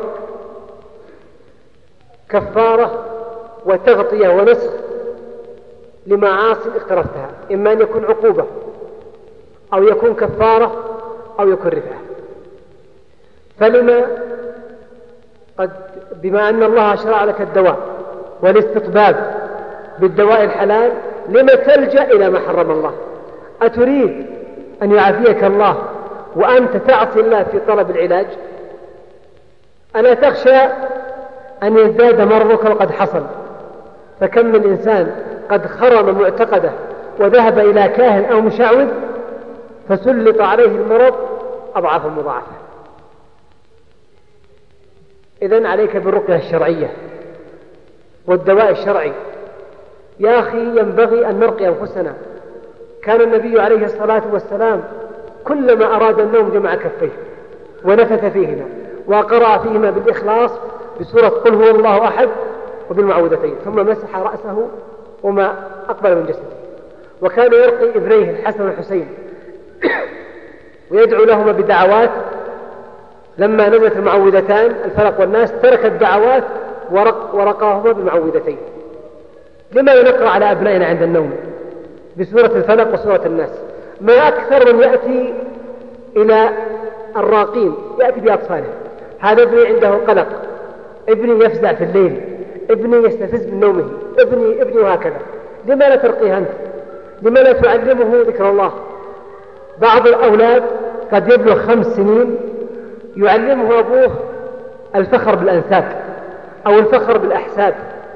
كفارة وتغطية ونسخ لمعاصي اقترفتها، إما أن يكون عقوبة أو يكون كفارة أو يكون رفعة. فلما قد بما أن الله شرع لك الدواء والاستطباب بالدواء الحلال، لما تلجأ إلى ما حرم الله؟ أتريد أن يعافيك الله وأنت تعصي الله في طلب العلاج؟ ألا تخشى أن يزداد مرضك وقد حصل؟ فكم من إنسان قد خرم معتقده وذهب إلى كاهن أو مشعوذ فسلط عليه المرض أضعاف مضاعفة. إذن عليك بالرقية الشرعية والدواء الشرعي. يا أخي ينبغي أن نرقي أنفسنا. كان النبي عليه الصلاة والسلام كلما أراد النوم جمع كفيه ونفث فيهما وقرأ فيهما بالإخلاص بسورة قل هو الله أحد وبالمعوذتين، ثم مسح رأسه وما أقبل من جسده. وكان يرقي ابنيه الحسن والحسين ويدعو لهما بدعوات. لما نزلت المعوذتان الفلق والناس ترك الدعوات ورق ورقاهما بالمعوذتين. لما نقرأ على أبنائنا عند النوم بسورة الفلق وسورة الناس؟ ما أكثر من يأتي إلى الراقين يأتي بأطفاله. هذا ابني عنده قلق، ابني يفزع في الليل، ابني يستفز من نومه، ابني ابني وهكذا. لما لا ترقيه أنت؟ لما لا تعلمه ذكر الله؟ بعض الأولاد قد يبلغ خمس سنين يعلمه أبوه الفخر بالأنساب أو الفخر بالأحساب،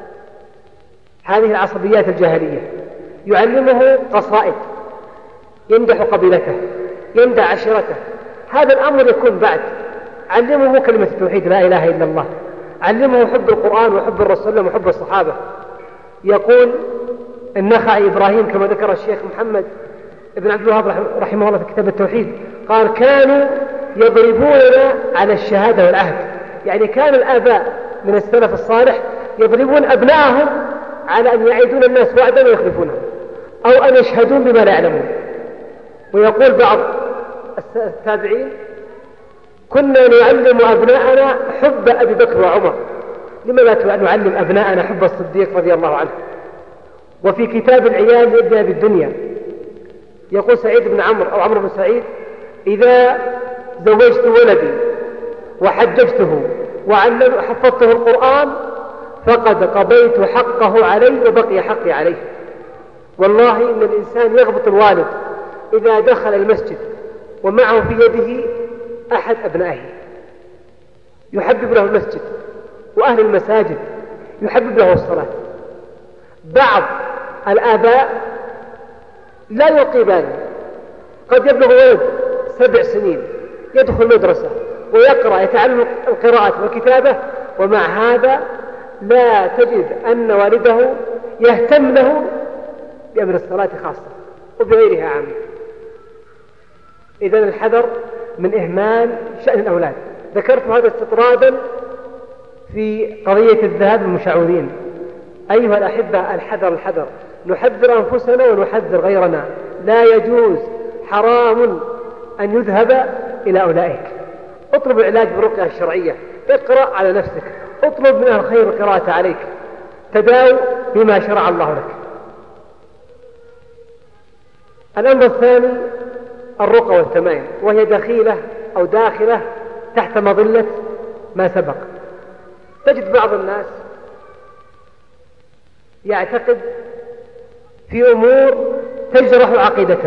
هذه العصبيات الجاهلية. يعلمه قصائد يمدح قبيلته يمدح عشيرته. هذا الأمر يكون بعد. علمه كلمة التوحيد لا إله إلا الله، علمه حب القرآن وحب الرسول وحب الصحابة. يقول النخعي إبراهيم كما ذكر الشيخ محمد ابن عبد الوهاب رحمه الله في كتاب التوحيد، قال كانوا يضربوننا على الشهادة والعهد. يعني كان الآباء من السلف الصالح يضربون أبنائهم على أن يعيدون الناس وعدا ويخلفونه أو أن يشهدون بما لا يعلمون. ويقول بعض التابعين كنا نعلم أبناءنا حب أبي بكر وعمر، لما لا نعلم أبناءنا حب الصديق رضي الله عنه؟ وفي كتاب العيال لابن أبي الدنيا يقول سعيد بن عمرو أو عمرو بن سعيد إذا زوجت ولدي وحججته وحفظته القرآن فقد قضيت حقه علي وبقي حقي عليه. والله إن الإنسان يغبط الوالد إذا دخل المسجد ومعه في يده أحد أبنائه يحبب له المسجد وأهل المساجد يحبب له الصلاة. بعض الآباء لا يلقي باله، قد يبلغ ولد سبع سنين يدخل مدرسة ويقرأ يتعلم القراءة والكتابة، ومع هذا لا تجد أن والده يهتم له بأمر الصلاة خاصة وبغيرها عامة. إذن الحذر من إهمال شأن الأولاد. ذكرت هذا استطرادا في قضية الذهاب للمشعوذين. أيها الأحبة الحذر الحذر، نحذر أنفسنا ونحذر غيرنا. لا يجوز، حرام أن يذهب إلى أولئك. اطلب العلاج بالرقية الشرعية، اقرأ على نفسك، اطلب من أهل الخير القراءة عليك، تداو بما شرع الله لك. الأمر الثاني الرقى والتمائم، وهي دخيلة أو داخلة تحت مظلة ما سبق. تجد بعض الناس يعتقد في أمور تجرح عقيدته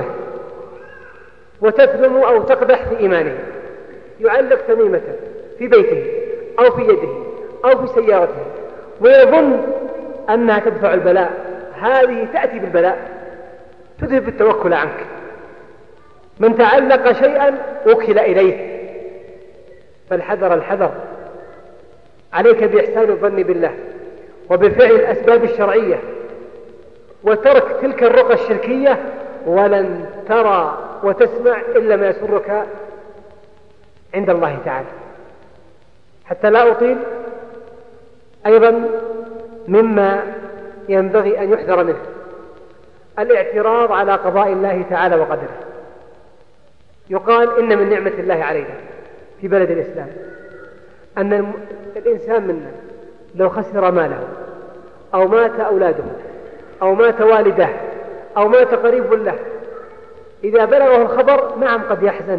وتثلم أو تقدح في إيمانه. يعلق تميمة في بيته أو في يده أو في سيارته ويظن أنها تدفع البلاء. هذه تأتي بالبلاء، تذهب التوكل عنك. من تعلق شيئا وكل إليه. فالحذر الحذر، عليك بإحسان الظن بالله وبفعل الأسباب الشرعية وترك تلك الرقى الشركية، ولن ترى وتسمع إلا ما يسرك عند الله تعالى. حتى لا أطيل، أيضا مما ينبغي أن يحذر منه الاعتراض على قضاء الله تعالى وقدره. يقال إن من نعمة الله علينا في بلد الإسلام أن الإنسان منا لو خسر ماله أو مات أولاده أو مات والده أو مات قريب له، إذا بلغه الخبر نعم قد يحزن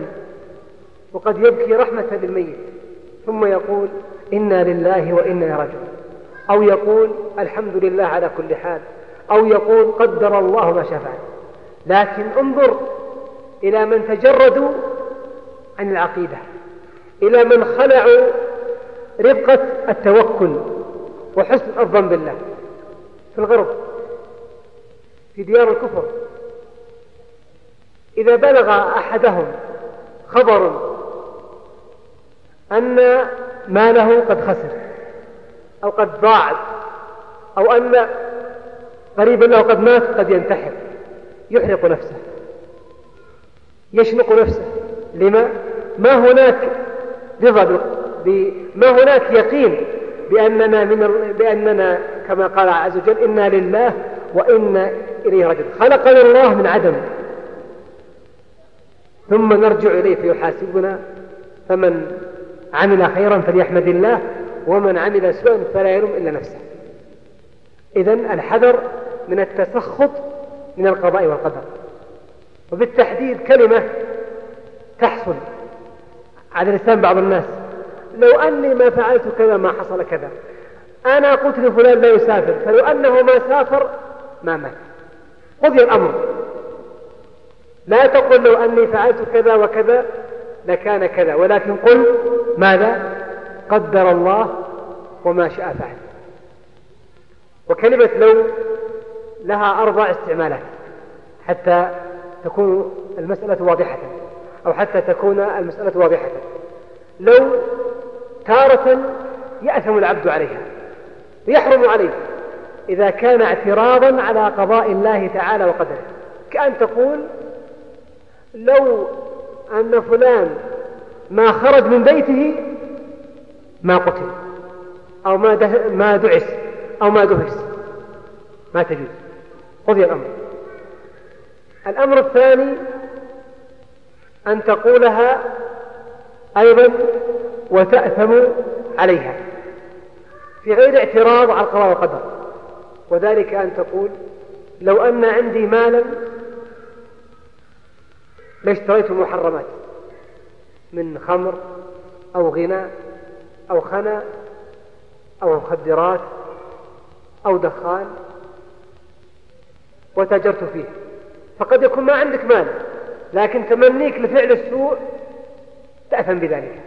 وقد يبكي رحمة للميت، ثم يقول إنا لله وإنا راجعون. أو يقول الحمد لله على كل حال، أو يقول قدر الله ما شاء فعل. لكن انظر إلى من تجردوا عن العقيدة، إلى من خلعوا رفقة التوكل وحسن الظن بالله في الغرب، في ديار الكفر. إذا بلغ أحدهم خبر أن ماله قد خسر أو قد ضاع أو أن قريبا له قد مات قد ينتحر، يحرق نفسه، يشنق نفسه. لما؟ ما هناك رضا ب... ما هناك يقين بأننا, من ال... بأننا كما قال عز وجل إنا لله وإنا إليه راجعون. خلقنا الله من عدم ثم نرجع إليه فيحاسبنا، فمن عمل خيرا فليحمد الله ومن عمل سوءا فلا يلوم إلا نفسه. إذن الحذر من التسخط من القضاء والقدر. وبالتحديد كلمة تحصل على لسان بعض الناس: لو أني ما فعلت كذا ما حصل كذا. أنا قلت لفلان لا يسافر، فلو أنه ما سافر ما مات. قضي الأمر. لا تقل لو أني فعلت كذا وكذا لكان كذا، ولكن قل ماذا؟ قدر الله وما شاء فعل. وكلمة لو لها أربع استعمالات حتى تكون المسألة واضحة، أو حتى تكون المسألة واضحة. لو تارة يأثم العبد عليها ويحرم عليه إذا كان اعتراضا على قضاء الله تعالى وقدره، كأن تقول لو أن فلان ما خرج من بيته ما قتل أو ما, ده ما دعس أو ما دهس، ما تجوز. قضي الأمر. الأمر الثاني أن تقولها أيضا وتأثم عليها في غير اعتراض على القضاء والقدر، وذلك أن تقول لو أن عندي مالا لاشتريت محرمات من خمر أو غناء أو خنا أو مخدرات أو دخان وتاجرت فيه. فقد يكون ما عندك مال، لكن تمنيك لفعل السوء تأثم بذلك.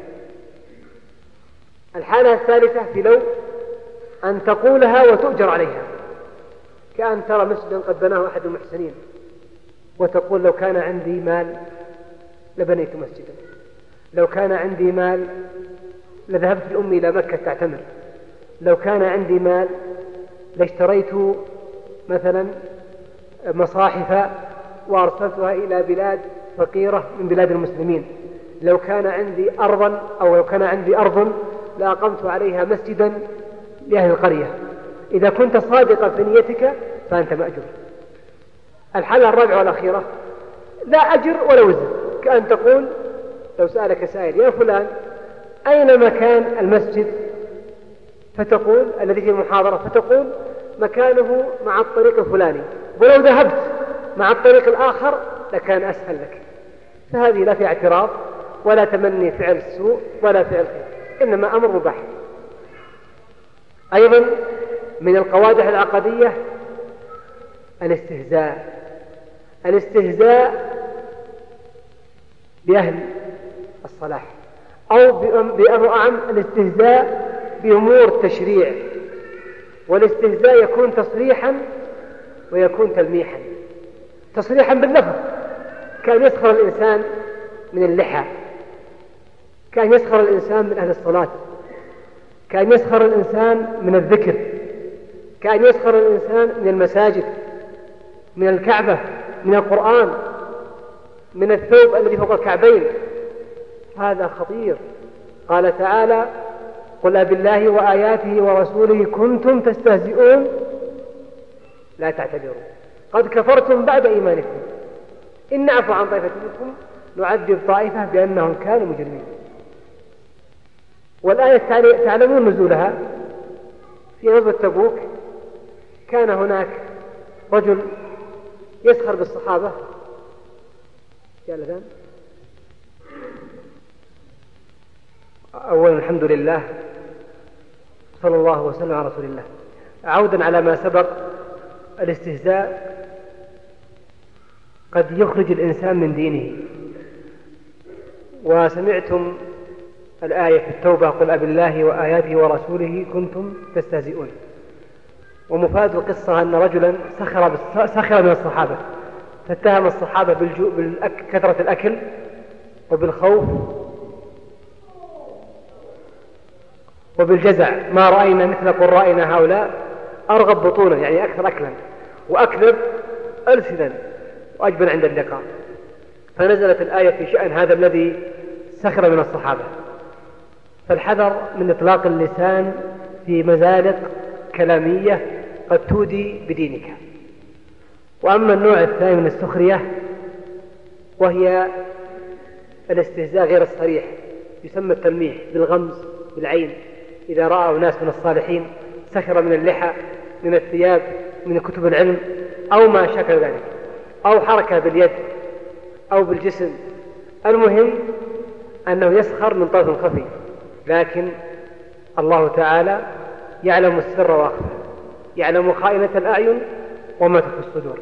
الحالة الثالثة في لو أن تقولها وتؤجر عليها، كأن ترى مسجدا قد بناه أحد المحسنين وتقول لو كان عندي مال لبنيت مسجدا، لو كان عندي مال لذهبت بأمي إلى مكة تعتمر، لو كان عندي مال لاشتريت مثلا مصاحف وأرسلتها إلى بلاد فقيرة من بلاد المسلمين، لو كان عندي أرضا أو لو كان عندي أرض لأقمت عليها مسجدا لأهل القرية. إذا كنت صادقا في نيتك فأنت مأجور. الحالة الرابعة والأخيرة لا أجر ولا وزر، كأن تقول لو سألك سائل يا فلان أين مكان المسجد؟ فتقول الذي في المحاضرة، فتقول مكانه مع الطريق الفلاني، ولو ذهبت مع الطريق الآخر لكان أسهل لك. فهذه لا في اعتراض ولا تمني فعل السوء ولا فعل خير، إنما أمر مباح. أيضا من القوادح العقدية الاستهزاء الاستهزاء بأهل الصلاح، أو بأمر أعم الاستهزاء بأمور التشريع. والاستهزاء يكون تصريحا ويكون تلميحا. تصريحا باللفظ، كان يسخر الإنسان من اللحى، كان يسخر الإنسان من أهل الصلاة، كان يسخر الإنسان من الذكر، كان يسخر الإنسان من المساجد، من الكعبة، من القرآن، من الثوب الذي فوق الكعبين. هذا خطير. قال تعالى قل بالله وآياته ورسوله كنتم تستهزئون لا تعتذروا قد كفرتم بعد إيمانكم إن نعفو عن طائفة منكم نعذب طائفة بأنهم كانوا مجرمين. والآية تعلمون نزولها في غزوة تبوك. كان هناك رجل يسخر بالصحابة. يا الأذان. أولا الحمد لله صلى الله وسلم على رسول الله. عودا على ما سبق، الاستهزاء قد يخرج الإنسان من دينه. وسمعتم الآية في التوبة: قل أبالله وآياته ورسوله كنتم تستهزئون. ومفاد القصة أن رجلا سخر, سخر من الصحابة، فاتهم الصحابة بكثرة الأكل وبالخوف وبالجزع: ما رأينا مثل قرائنا هؤلاء أرغب بطونا، يعني أكثر أكلا، وأكذب ألسنا وأجبن عند اللقاء. فنزلت الآية في شأن هذا الذي سخر من الصحابة. فالحذر من إطلاق اللسان في مزالق كلامية قد تودي بدينك. وأما النوع الثاني من السخرية وهي الاستهزاء غير الصريح، يسمى التلميح بالغمز بالعين. إذا رأوا ناس من الصالحين سخر من اللحى، من الثياب، من كتب العلم، أو ما شكل ذلك، أو حركة باليد أو بالجسم. المهم أنه يسخر من طرف خفي، لكن الله تعالى يعلم السر وأخفى، يعلم خائنة الأعين وما تخفي الصدور.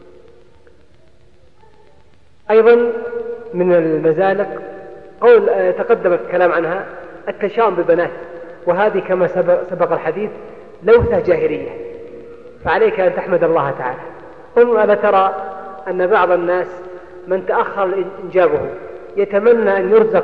أيضا من المزالق قول تقدم الكلام عنها التشاؤم بالبنات، وهذه كما سبق الحديث لوثة جاهلية، فعليك أن تحمد الله تعالى. قل ألا ترى أن بعض الناس من تأخر إنجابه يتمنى أن يرزق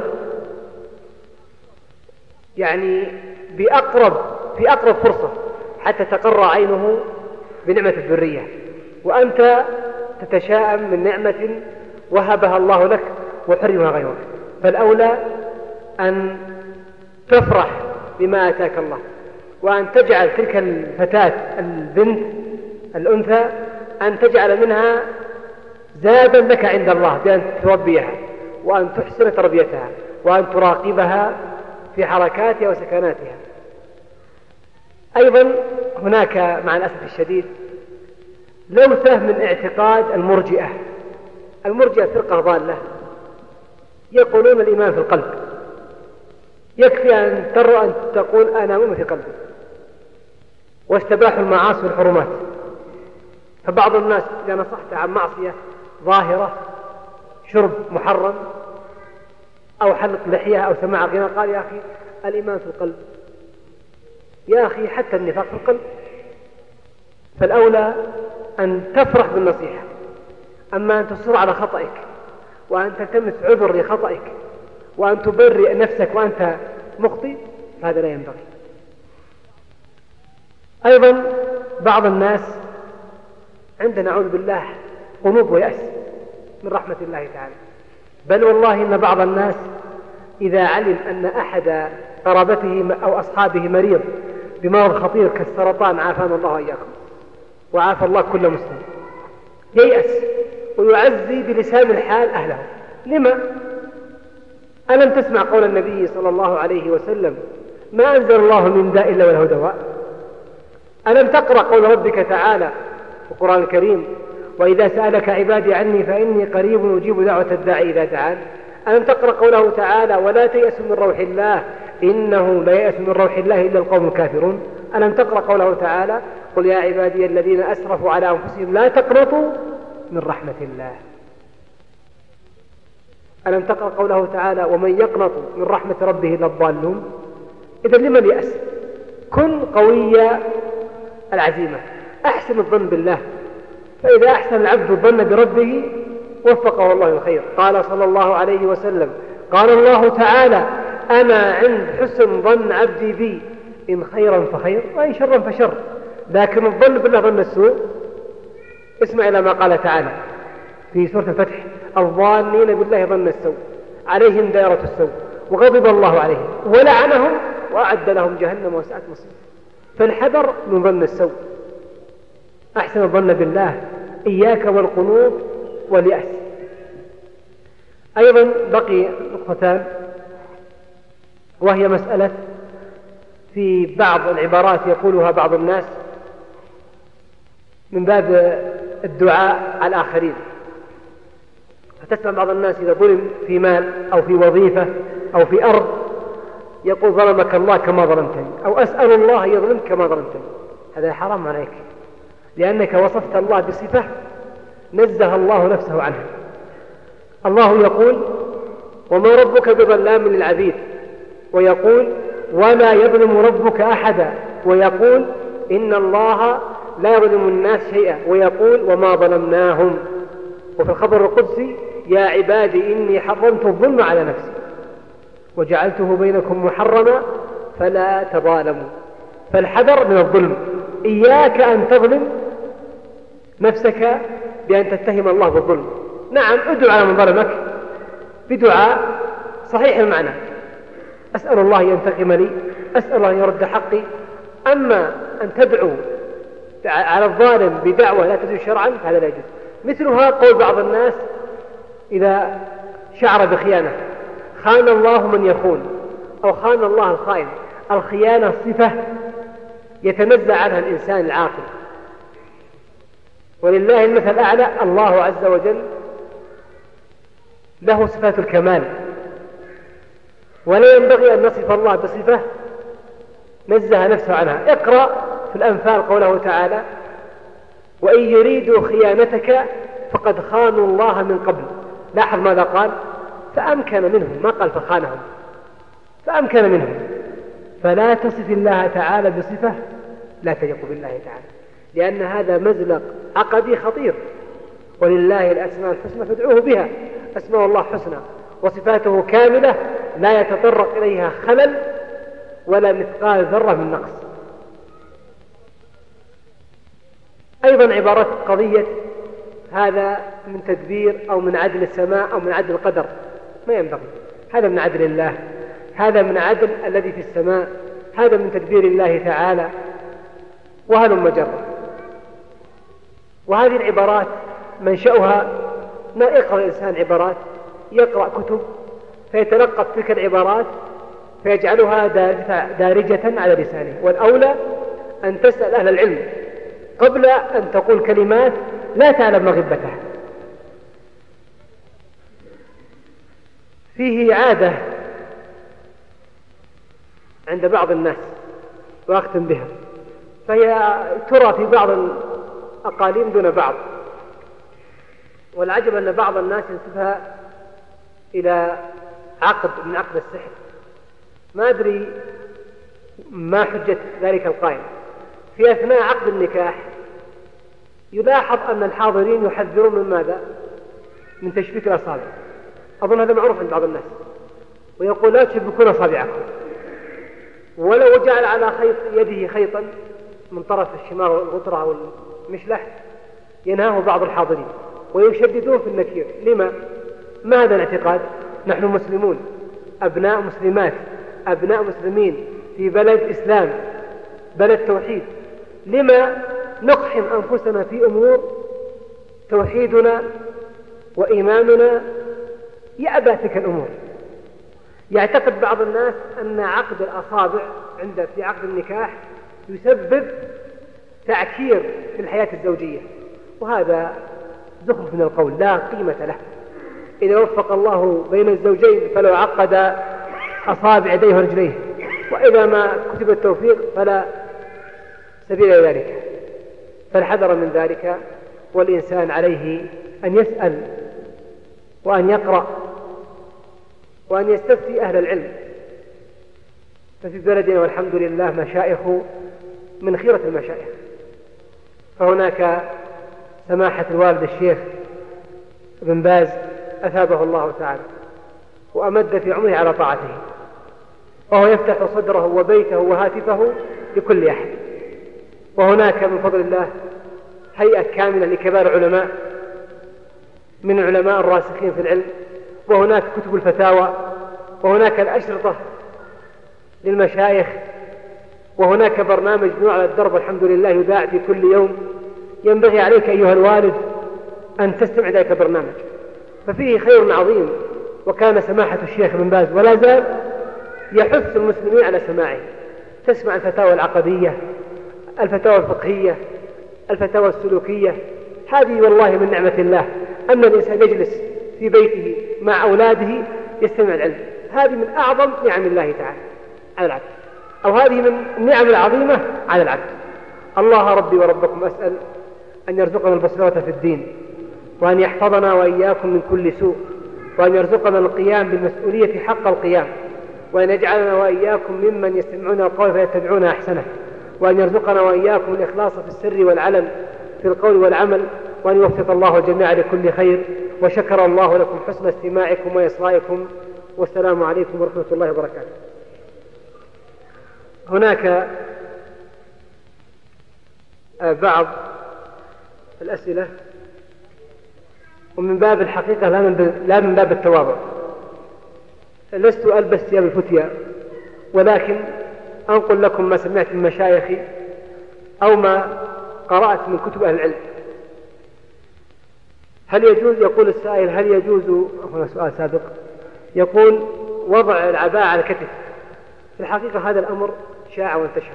يعني بأقرب في أقرب فرصة حتى تقر عينه بنعمة الذرية، وأنت تتشاءم من نعمة وهبها الله لك وحرمها غيرك. فالأولى أن تفرح بما آتاك الله، وأن تجعل تلك الفتاة البنت الأنثى أن تجعل منها زادا لك عند الله بأن تربيها، وأن تحسن تربيتها، وأن تراقبها في حركاتها وسكناتها. أيضا هناك مع الأسف الشديد لوثة من اعتقاد المرجئة. المرجئة فرقة ضالة يقولون الإيمان في القلب، يكفي أن ترى أن تقول أنا مؤمن في قلبي، واستباحوا المعاصي والحرمات. فبعض الناس إذا نصحت عن معصية ظاهرة، شرب محرم أو حلق لحية أو سماع غناء، قال يا أخي الإيمان في القلب. يا أخي حتى النفاق في القلب. فالأولى أن تفرح بالنصيحة، أما أن تصر على خطئك وأن تلتمس عذر لخطئك وأن تبرئ نفسك وأنت مخطئ، فهذا لا ينبغي. أيضا بعض الناس عندنا نعوذ بالله قنوط ويأس من رحمة الله تعالى، بل والله إن بعض الناس إذا علم أن أحد قرابته أو أصحابه مريض بمرض خطير كالسرطان، عافانا الله وإياكم وعافى الله كل مسلم، ييأس ويعزي بلسان الحال أهله. لما؟ ألم تسمع قول النبي صلى الله عليه وسلم: ما أنزل الله من داء إلا وله دواء؟ ألم تقرأ قول ربك تعالى في القرآن الكريم: وإذا سألك عبادي عني فإني قريب أجيب دعوة الداعي إذا دعان؟ ألم تقرأ قوله تعالى: ولا تيأسوا من روح الله إنه لا يأس من روح الله إلا القوم الكافرون؟ ألم تقرأ قوله تعالى: قل يا عبادي الذين أسرفوا على أنفسهم لا تقنطوا من رحمة الله؟ ألم تقرأ قوله تعالى: ومن يقنط من رحمة ربه إلا الضالون؟ إذا لمن يأس؟ كن قوي العزيمة، أحسن الظن بالله، فإذا أحسن العبد الظن بربه وفقه الله الخير. قال صلى الله عليه وسلم: قال الله تعالى: أنا عند حسن ظن عبدي بي، إن خيرا فخير وإن شرا فشر. لكن الظن بالله ظن السوء. اسمع إلى ما قال تعالى في سورة الفتح: الظانين بالله ظن السوء عليهم دائرة السوء وغضب الله عليهم ولعنهم وأعد لهم جهنم وساءت مصير. فالحذر من ظن السوء، أحسن الظن بالله، إياك والقنوط واليأس. أيضا بقي نقطتان، وهي مسألة في بعض العبارات يقولها بعض الناس من باب الدعاء على الآخرين. فتسمع بعض الناس إذا ظلم في مال أو في وظيفة أو في أرض يقول ظلمك الله كما ظلمتني، أو أسأل الله يظلمك كما ظلمتني، هذا حرام عليك، لأنك وصفت الله بصفة نزه الله نفسه عنها. الله يقول وما ربك بظلام للعبيد، ويقول ولا يظلم ربك أحدا، ويقول إن الله لا يظلم الناس شيئا، ويقول وما ظلمناهم. وفي الخبر القدسي يا عبادي إني حرمت الظلم على نفسي وجعلته بينكم محرما فلا تظالموا. فالحذر من الظلم، إياك أن تظلم نفسك بأن تتهم الله بالظلم. نعم ادعو على من ظلمك بدعاء صحيح المعنى، أسأل الله أن ينتقم لي، أسأل الله أن يرد حقي. أما أن تدعو على الظالم بدعوة لا تجوز شرعا هذا لا يجوز. مثلها قول بعض الناس إذا شعر بخيانة: خان الله من يخون، أو خان الله الخائن. الخيانة صفة يتنزع عنها الإنسان العاقل، ولله المثل الأعلى. الله عز وجل له صفات الكمال، ولا ينبغي أن نصف الله بصفة نزه نفسه عنها. اقرأ في الأنفال قوله تعالى: وإن يريدوا خيانتك فقد خانوا الله من قبل. لاحظ ماذا قال: فأمكن منهم، ما قال فخانهم، فأمكن منهم. فلا تصف الله تعالى بصفة لا تليق بالله تعالى، لأن هذا مزلق عقدي خطير. ولله الأسماء الحسنى فادعوه بها، أسماء الله حسنى وصفاته كاملة لا يتطرق إليها خلل ولا مثقال ذرة من نقص. أيضا عبارة قضية هذا من تدبير أو من عدل السماء أو من عدل القدر، ما ينبغي. هذا من عدل الله، هذا من عدل الذي في السماء، هذا من تدبير الله تعالى، وهلم مجرة. وهذه العبارات منشأها ما يقرأ الإنسان عبارات، يقرأ كتب فيتلقف تلك العبارات فيجعلها دارجة على لسانه. والأولى أن تسأل أهل العلم قبل أن تقول كلمات لا تعلم مغبتها. فيه عادة عند بعض الناس وأختم بها، فهي ترى في بعض الأقاليم دون بعض، والعجب أن بعض الناس ينسبها إلى عقد من عقد السحر. ما أدري ما حجة ذلك القائل. في أثناء عقد النكاح يلاحظ أن الحاضرين يحذرون من ماذا؟ من تشبيك الأصابع. أظن هذا معروف عند بعض الناس، ويقول لا تشبكون أصابعكم. ولو جعل على خيط يده خيطا من طرف الشمال والغطرة أو المشلح ينهاه بعض الحاضرين ويشددون في النكير. لما؟ ما هذا الاعتقاد؟ نحن مسلمون، أبناء مسلمات، أبناء مسلمين في بلد إسلام، بلد توحيد. لما نقحم أنفسنا في أمور توحيدنا وإيماننا يأبى تلك الأمور؟ يعتقد بعض الناس أن عقد الأصابع عند في عقد النكاح يسبب تعكير في الحياة الزوجية، وهذا زخرف من القول لا قيمة له. إذا وفق الله بين الزوجين فلو عقد أصابع يديه ورجليه، وإذا ما كتب التوفيق فلا سبيل إلى ذلك. فالحذر من ذلك، والإنسان عليه أن يسأل وأن يقرأ وأن يستفتي أهل العلم. ففي بلدنا والحمد لله مشايخ من خيرة المشايخ، فهناك سماحة الوالد الشيخ ابن باز أثابه الله تعالى وأمد في عمره على طاعته، وهو يفتح صدره وبيته وهاتفه لكل أحد. وهناك من فضل الله هيئة كاملة لكبار علماء من علماء الراسخين في العلم، وهناك كتب الفتاوى، وهناك الأشرطة للمشايخ، وهناك برنامج نوع على الدرب الحمد لله يذاع في كل يوم. ينبغي عليك أيها الوالد أن تستمع ذلك البرنامج، ففيه خير عظيم. وكان سماحة الشيخ ابن باز ولا زال يحث المسلمين على سماعه. تسمع الفتاوى العقدية، الفتاوى الفقهية، الفتاوى السلوكية. هذه والله من نعمة الله أن الإنسان يجلس في بيته مع أولاده يستمع العلم. هذه من أعظم نعم الله تعالى. على العبد، أو هذه من النعم العظيمة على العبد. الله ربي وربكم أسأل أن يرزقنا البصيرة في الدين، وأن يحفظنا وإياكم من كل سوء، وأن يرزقنا القيام بالمسؤولية حق القيام، وأن يجعلنا وإياكم ممن يستمعون القول فيتبعون أحسنه، وأن يرزقنا وإياكم الإخلاص في السر والعلن في القول والعمل، وأن يوفق الله الجميع لكل خير. وشكر الله لكم حسن استماعكم وإصغائكم، والسلام عليكم ورحمة الله وبركاته. هناك بعض الأسئلة، ومن باب الحقيقة لا من باب التواضع، لست ألبس ثياب الفتيا، ولكن أنقل لكم ما سمعت من مشايخي أو ما قرأت من كتب أهل العلم. هل يجوز، يقول السائل، هل يجوز، هنا سؤال سابق، يقول وضع العباءة على الكتف. في الحقيقة هذا الأمر شاع وانتشر،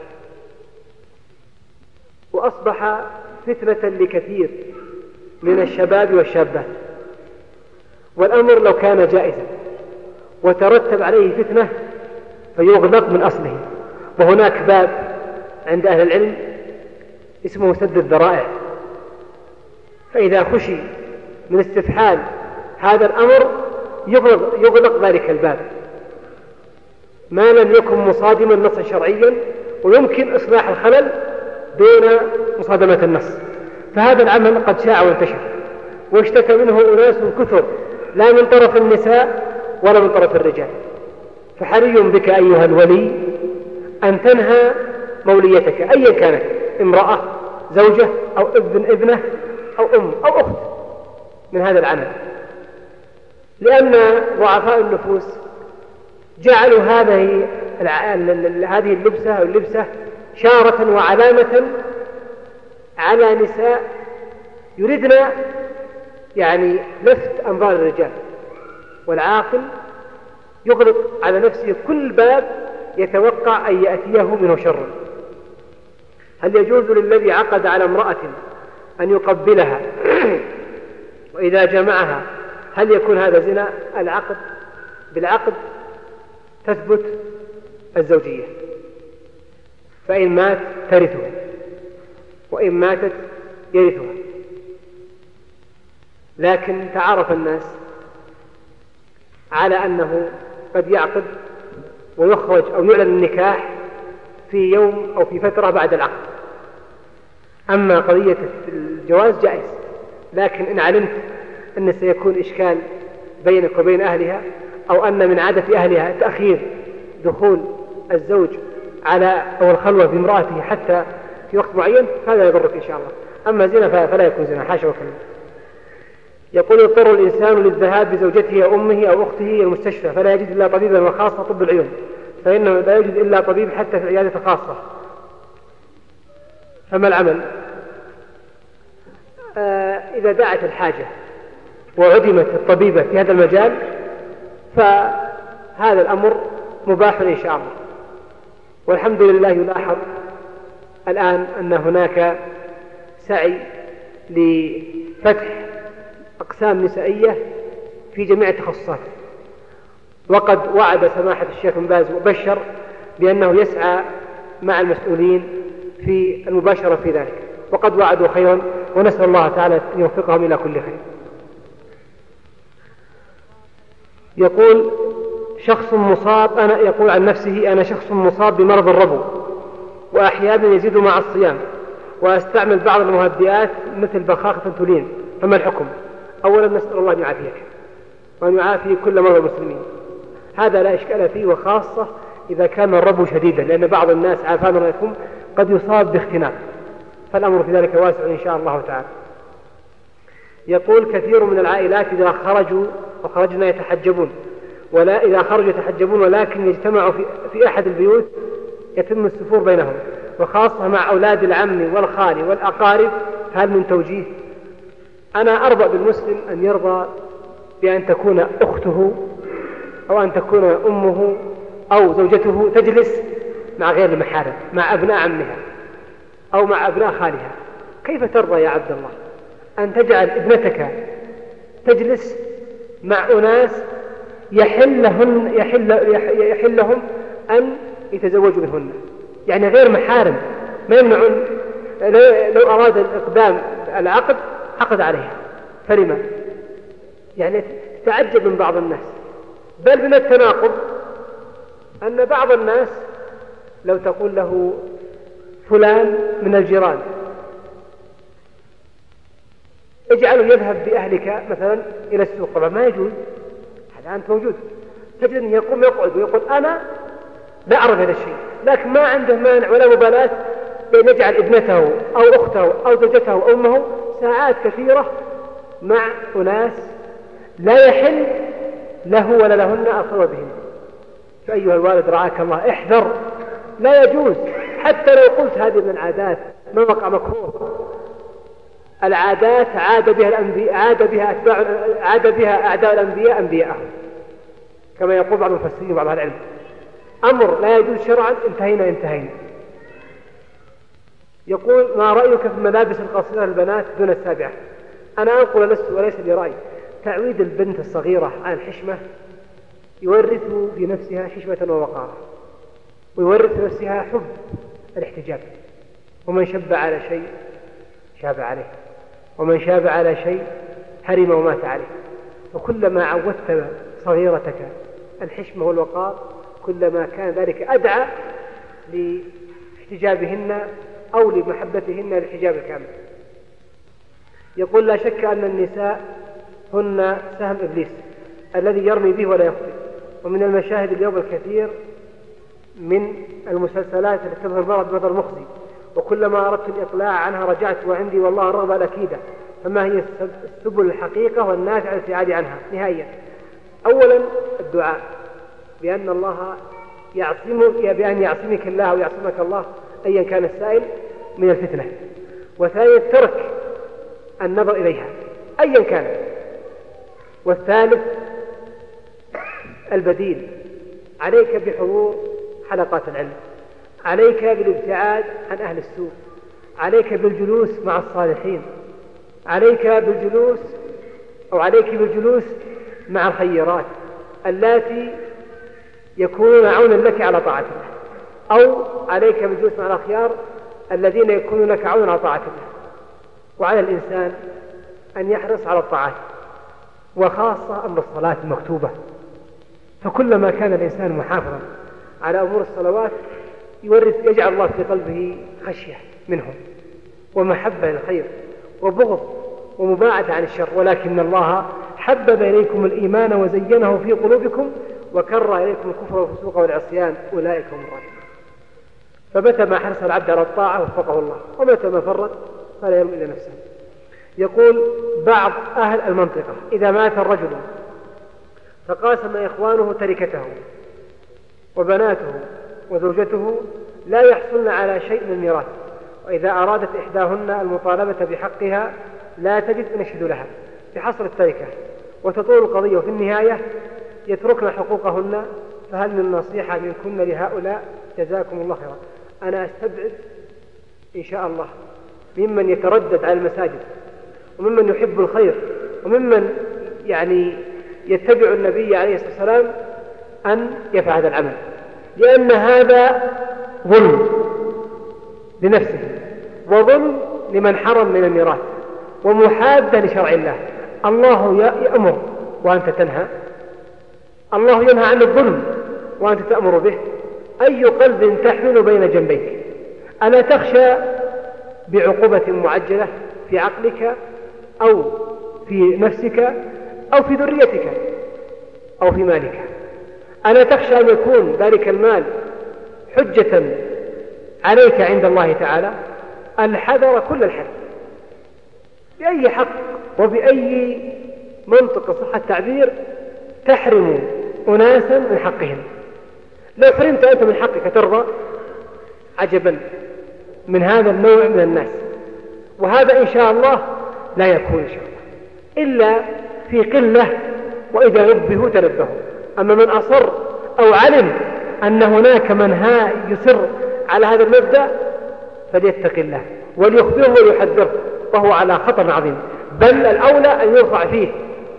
وأصبح فتنة لكثير من الشباب والشابات، والأمر لو كان جائزا وترتب عليه فتنة فيغلق من أصله. وهناك باب عند أهل العلم اسمه سد الذرائع، فإذا خشي من استفحال هذا الأمر يغلق, يغلق ذلك الباب ما لم يكن مصادما نصا شرعيا، ويمكن إصلاح الخلل دون مصادمة النص. فهذا العمل قد شاع وانتشر، واشتكى منه أناس كثر، لا من طرف النساء ولا من طرف الرجال. فحري بك أيها الولي أن تنهى موليتك أيا كانت، امرأة، زوجة، أو ابن ابنة، أو أم أو أخت، من هذا العمل، لأن ضعفاء النفوس جعلوا هذه هذه اللبسة أو اللبسة شارة وعلامة على نساء يريدن يعني لفت أنظار الرجال، والعاقل يغلق على نفسه كل باب يتوقع أن يأتيه منه شر. هل يجوز للذي عقد على امرأة أن يقبلها وإذا جمعها هل يكون هذا زنا؟ العقد بالعقد تثبت الزوجية، فإن مات ترثها، وإن ماتت يرثها. لكن تعارف الناس على أنه قد يعقد ويخرج أو يعلن النكاح في يوم أو في فترة بعد العقد. أما قضية الجواز جائز، لكن إن علمت أن سيكون إشكال بينك وبين أهلها، أو أن من عادة أهلها تأخير دخول الزوج على أو الخلوة بامرأته حتى في وقت معين، فهذا يضرك إن شاء الله. أما زنا فلا يكون زنا، حاشا وكلا. يقول يضطر الإنسان للذهاب بزوجته أو أمه أو أخته إلى المستشفى، فلا يجد إلا طبيبا وخاصة طب العيون، فإنه لا يجد إلا طبيب حتى في العيادة الخاصة، فما العمل؟ آه إذا دعت الحاجة وعدمت الطبيبة في هذا المجال فهذا الأمر مباح إن شاء الله. والحمد لله يلاحظ الآن أن هناك سعي لفتح أقسام نسائية في جميع التخصصات، وقد وعد سماحة الشيخ بن باز وبشر بأنه يسعى مع المسؤولين في المباشرة في ذلك، وقد وعدوا خيرا، ونسأل الله تعالى أن يوفقهم إلى كل خير. يقول شخص مصاب، أنا يقول عن نفسه أنا شخص مصاب بمرض الربو، وأحيانا يزيد مع الصيام، وأستعمل بعض المهدئات مثل بخاخة تولين، فما الحكم؟ أولا نسأل الله أن يعافيك وأن يعافي كل مرضى المسلمين، هذا لا إشكال فيه، وخاصة إذا كان الربو شديدا، لأن بعض الناس عافانا الله يكون قد يصاب باختناق، فالأمر في ذلك واسع إن شاء الله تعالى. يقول كثير من العائلات إذا خرجوا وخرجنا يتحجبون، ولا إذا خرجوا يتحجبون ولكن يجتمعوا في, في أحد البيوت يتم السفور بينهم، وخاصة مع أولاد العم والخال والأقارب، هل من توجيه؟ أنا أرضى بالمسلم أن يرضى بأن تكون أخته أو أن تكون أمه أو زوجته تجلس مع غير المحارم، مع أبناء عمها أو مع أبناء خالها. كيف ترضى يا عبد الله أن تجعل ابنتك تجلس مع أناس يحل لهم, يحل يحل لهم أن يتزوج منهن، يعني غير محارم ما يمنعون. لو أراد الإقدام العقد عقد عليها، فلما؟ يعني تعجب من بعض الناس. بل من التناقض أن بعض الناس لو تقول له فلان من الجيران اجعله يذهب بأهلك مثلا إلى السوق، طبعا ما يجوز، هذا أنت موجود، تجد أنه يقوم يقعد ويقول أنا لا أعرف هذا الشيء، لكن ما عنده مانع ولا مبالاة بأن يجعل ابنته أو أخته أو زوجته أو أمه ساعات كثيرة مع أناس لا يحل له ولا لهن الخلوة بهم. فأيها الوالد رعاك الله احذر، لا يجوز. حتى لو قلت هذه من العادات ما وقع مكروه. العادات عاد بها الأنبياء، عاد بها أتباع، عاد بها أعداء الأنبياء أنبياءهم، كما يقول بعض المفسرين وبعض العلم. أمر لا يجوز شرعا انتهينا انتهينا. يقول ما رأيك في الملابس القصيرة للبنات دون السابعة؟ أنا أنقل لست وليس لي رأي. تعويد البنت الصغيرة على الحشمة يورث في نفسها حشمة ووقارا، ويورث في نفسها حب الاحتجاب. ومن شب على شيء شاب عليه، ومن شاب على شيء هرم ومات عليه. وكلما عودت صغيرتك الحشمة والوقار كلما كان ذلك أدعى لاحتجابهن أو لمحبتهن للحجاب الكامل. يقول لا شك أن النساء هن سهم إبليس الذي يرمي به ولا يخطئ. ومن المشاهد اليوم الكثير من المسلسلات التي تظهر المرأة بنظر مخزي، وكلما أردت الإقلاع عنها رجعت وعندي والله الرغبة الأكيدة. فما هي السبل الحقيقة والنافعة الابتعاد عنها نهائيا؟ أولا الدعاء بأن الله يعصمك، بأن يعصمك الله ويعصمك الله أيا كان السائل من الفتنة. وثانيا ترك النظر إليها أيا كان. والثالث البديل، عليك بحضور حلقات العلم، عليك بالابتعاد عن أهل السوء، عليك بالجلوس مع الصالحين، عليك بالجلوس أو عليك بالجلوس مع الخيرات اللاتي يكونون عونا لك على طاعة الله، أو عليك بالجلوس مع الأخيار الذين يكونون لك عونا على طاعة الله. وعلى الإنسان أن يحرص على الطاعات، وخاصة أمر الصلاة المكتوبة. فكلما كان الإنسان محافظا على أمور الصلوات يورث يجعل الله في قلبه خشية منهم ومحبة للخير وبغض ومباعدة عن الشر. ولكن الله حبب إليكم الإيمان وزينه في قلوبكم وكره إليكم الكفر والفسوق والعصيان أولئك هم الراشدون. فمتى ما حرص العبد على الطاعة وفقه الله، ومتى ما فرط فلا يلوم إلا نفسه. يقول بعض أهل المنطقة إذا مات الرجل فقاسم إخوانه تركته وبناته وزوجته لا يحصلن على شيء من الميراث، وإذا أرادت إحداهن المطالبة بحقها لا تجد أن يشهد لها بحصر التركة وتطول القضية، وفي النهاية يتركن حقوقهن. فهل من نصيحة منكن لهؤلاء؟ جزاكم الله خيرا. أنا أستبعد إن شاء الله ممن يتردد على المساجد وممن يحب الخير وممن يعني يتبع النبي عليه الصلاة والسلام أن يفعل هذا العمل، لأن هذا ظلم لنفسه وظلم لمن حرم من الميراث ومحادة لشرع الله. الله يأمر وأنت تنهى، الله ينهى عن الظلم وأنت تأمر به. أي قلب تحمل بين جنبيك؟ ألا تخشى بعقوبة معجلة في عقلك أو في نفسك أو في ذريتك أو في مالك؟ ألا تخشى أن يكون ذلك المال حجة عليك عند الله تعالى؟ الحذر كل الحذر بأي حق وبأي منطق صح التعبير تحرم أناسا من حقهم. لو حرمت أنت من حقك ترضى؟ عجبا من هذا النوع من الناس. وهذا إن شاء الله لا يكون إن شاء الله إلا في قلة، وإذا نبهوا تنبهوا. أما من أصر أو علم أن هناك من ها يصر على هذا المبدأ فليتق الله وليخبره ويحذره، وهو على خطر عظيم. بل الأولى أن يرفع فيه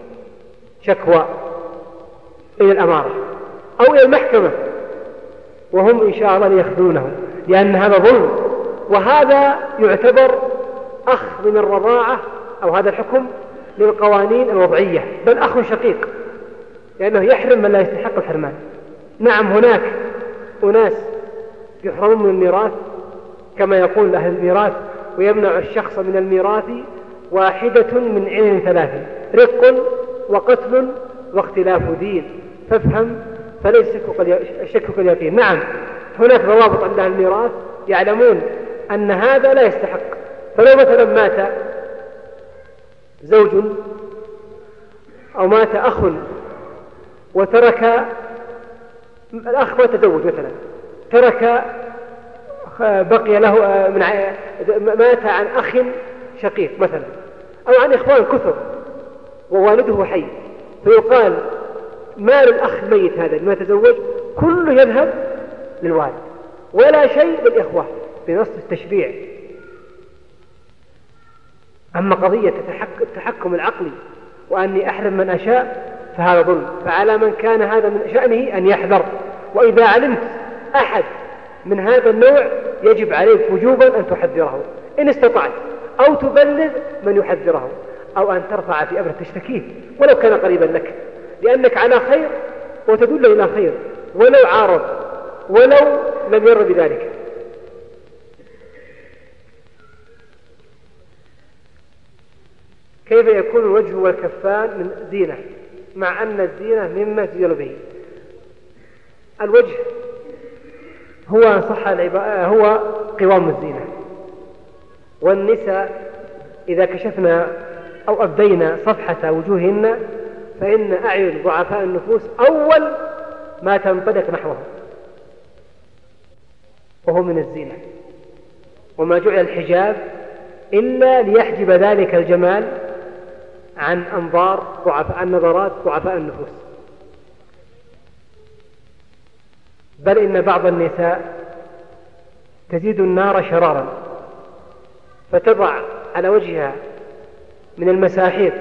شكوى إلى الأمارة أو إلى المحكمة وهم إن شاء الله ليأخذونه، لأن هذا ظلم، وهذا يعتبر أخذ من الرضاعة، أو هذا الحكم للقوانين الوضعية، بل أخ شقيق، لأنه يحرم من لا يستحق الحرمان. نعم هناك أناس يحرمون من الميراث كما يقول أهل الميراث، ويمنع الشخص من الميراث واحدة من علل ثلاث: رق وقتل واختلاف دين، فافهم فليس الشك كاليقين. نعم هناك ضوابط عند أهل الميراث يعلمون أن هذا لا يستحق. فلو مثلا مات زوج أو مات أخ وترك، الأخ ما تزوج مثلا، ترك بقي له من مات عن أخ شقيق مثلا، أو عن إخوان كثر ووالده حي، فيقال مال الأخ الميت هذا لما تزوج كله يذهب للوالد ولا شيء للإخوة بنص التشريع. أما قضية التحكم العقلي وأني أحرم من أشاء فهذا ظلم، فعلى من كان هذا من شأنه أن يحذر. وإذا علمت أحد من هذا النوع يجب عليك وجوبا أن تحذره إن استطعت، أو تبلغ من يحذره، أو أن ترفع في أمر تشتكيه ولو كان قريبا لك، لأنك على خير وتدل إلى خير ولو عارض ولو لم ير بذلك. كيف يكون الوجه والكفان من زينة مع أن الزينة مما تزين به؟ الوجه هو صح العبارة هو قوام الزينة، والنساء إذا كشفنا أو أبدينا صفحة وجوههن فإن أعين ضعفاء النفوس أول ما تنطلق نحوه، وهو من الزينة. وما جعل الحجاب إلا ليحجب ذلك الجمال عن أنظار ضعفاء النظرات ضعفاء النفوس. بل إن بعض النساء تزيد النار شرارا فتضع على وجهها من المساحيق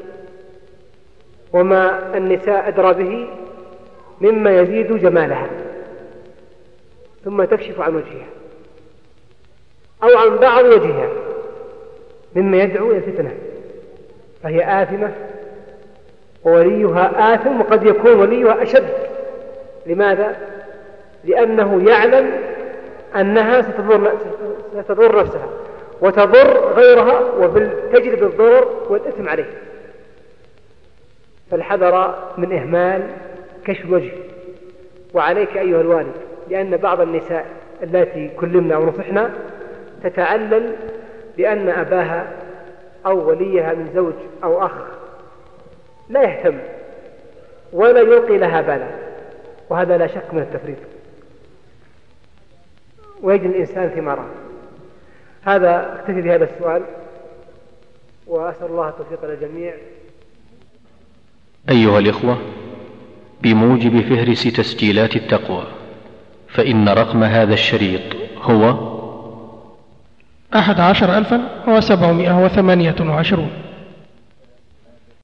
وما النساء أدرى به مما يزيد جمالها، ثم تكشف عن وجهها أو عن بعض وجهها مما يدعو إلى الفتنة، فهي آثمة ووليها آثم، وقد يكون وليها أشد. لماذا؟ لأنه يعلم أنها ستضر, ستضر نفسها وتضر غيرها وتجلب الضرر والإثم عليه. فالحذر من إهمال كشف الوجه. وعليك أيها الوالد، لأن بعض النساء التي كلمنا ونصحنا تتعلل بأن أباها أو وليها من زوج أو أخ لا يهتم ولا يلقي لها بالا، وهذا لا شك من التفريط، ويجني الإنسان ثماره. هذا اكتفي بهذا السؤال، وأسأل الله التوفيق للجميع. أيها الإخوة، بموجب فهرس تسجيلات التقوى فإن رقم هذا الشريط هو أحد عشر ألفا وسبعمائة وثمانية وعشرون.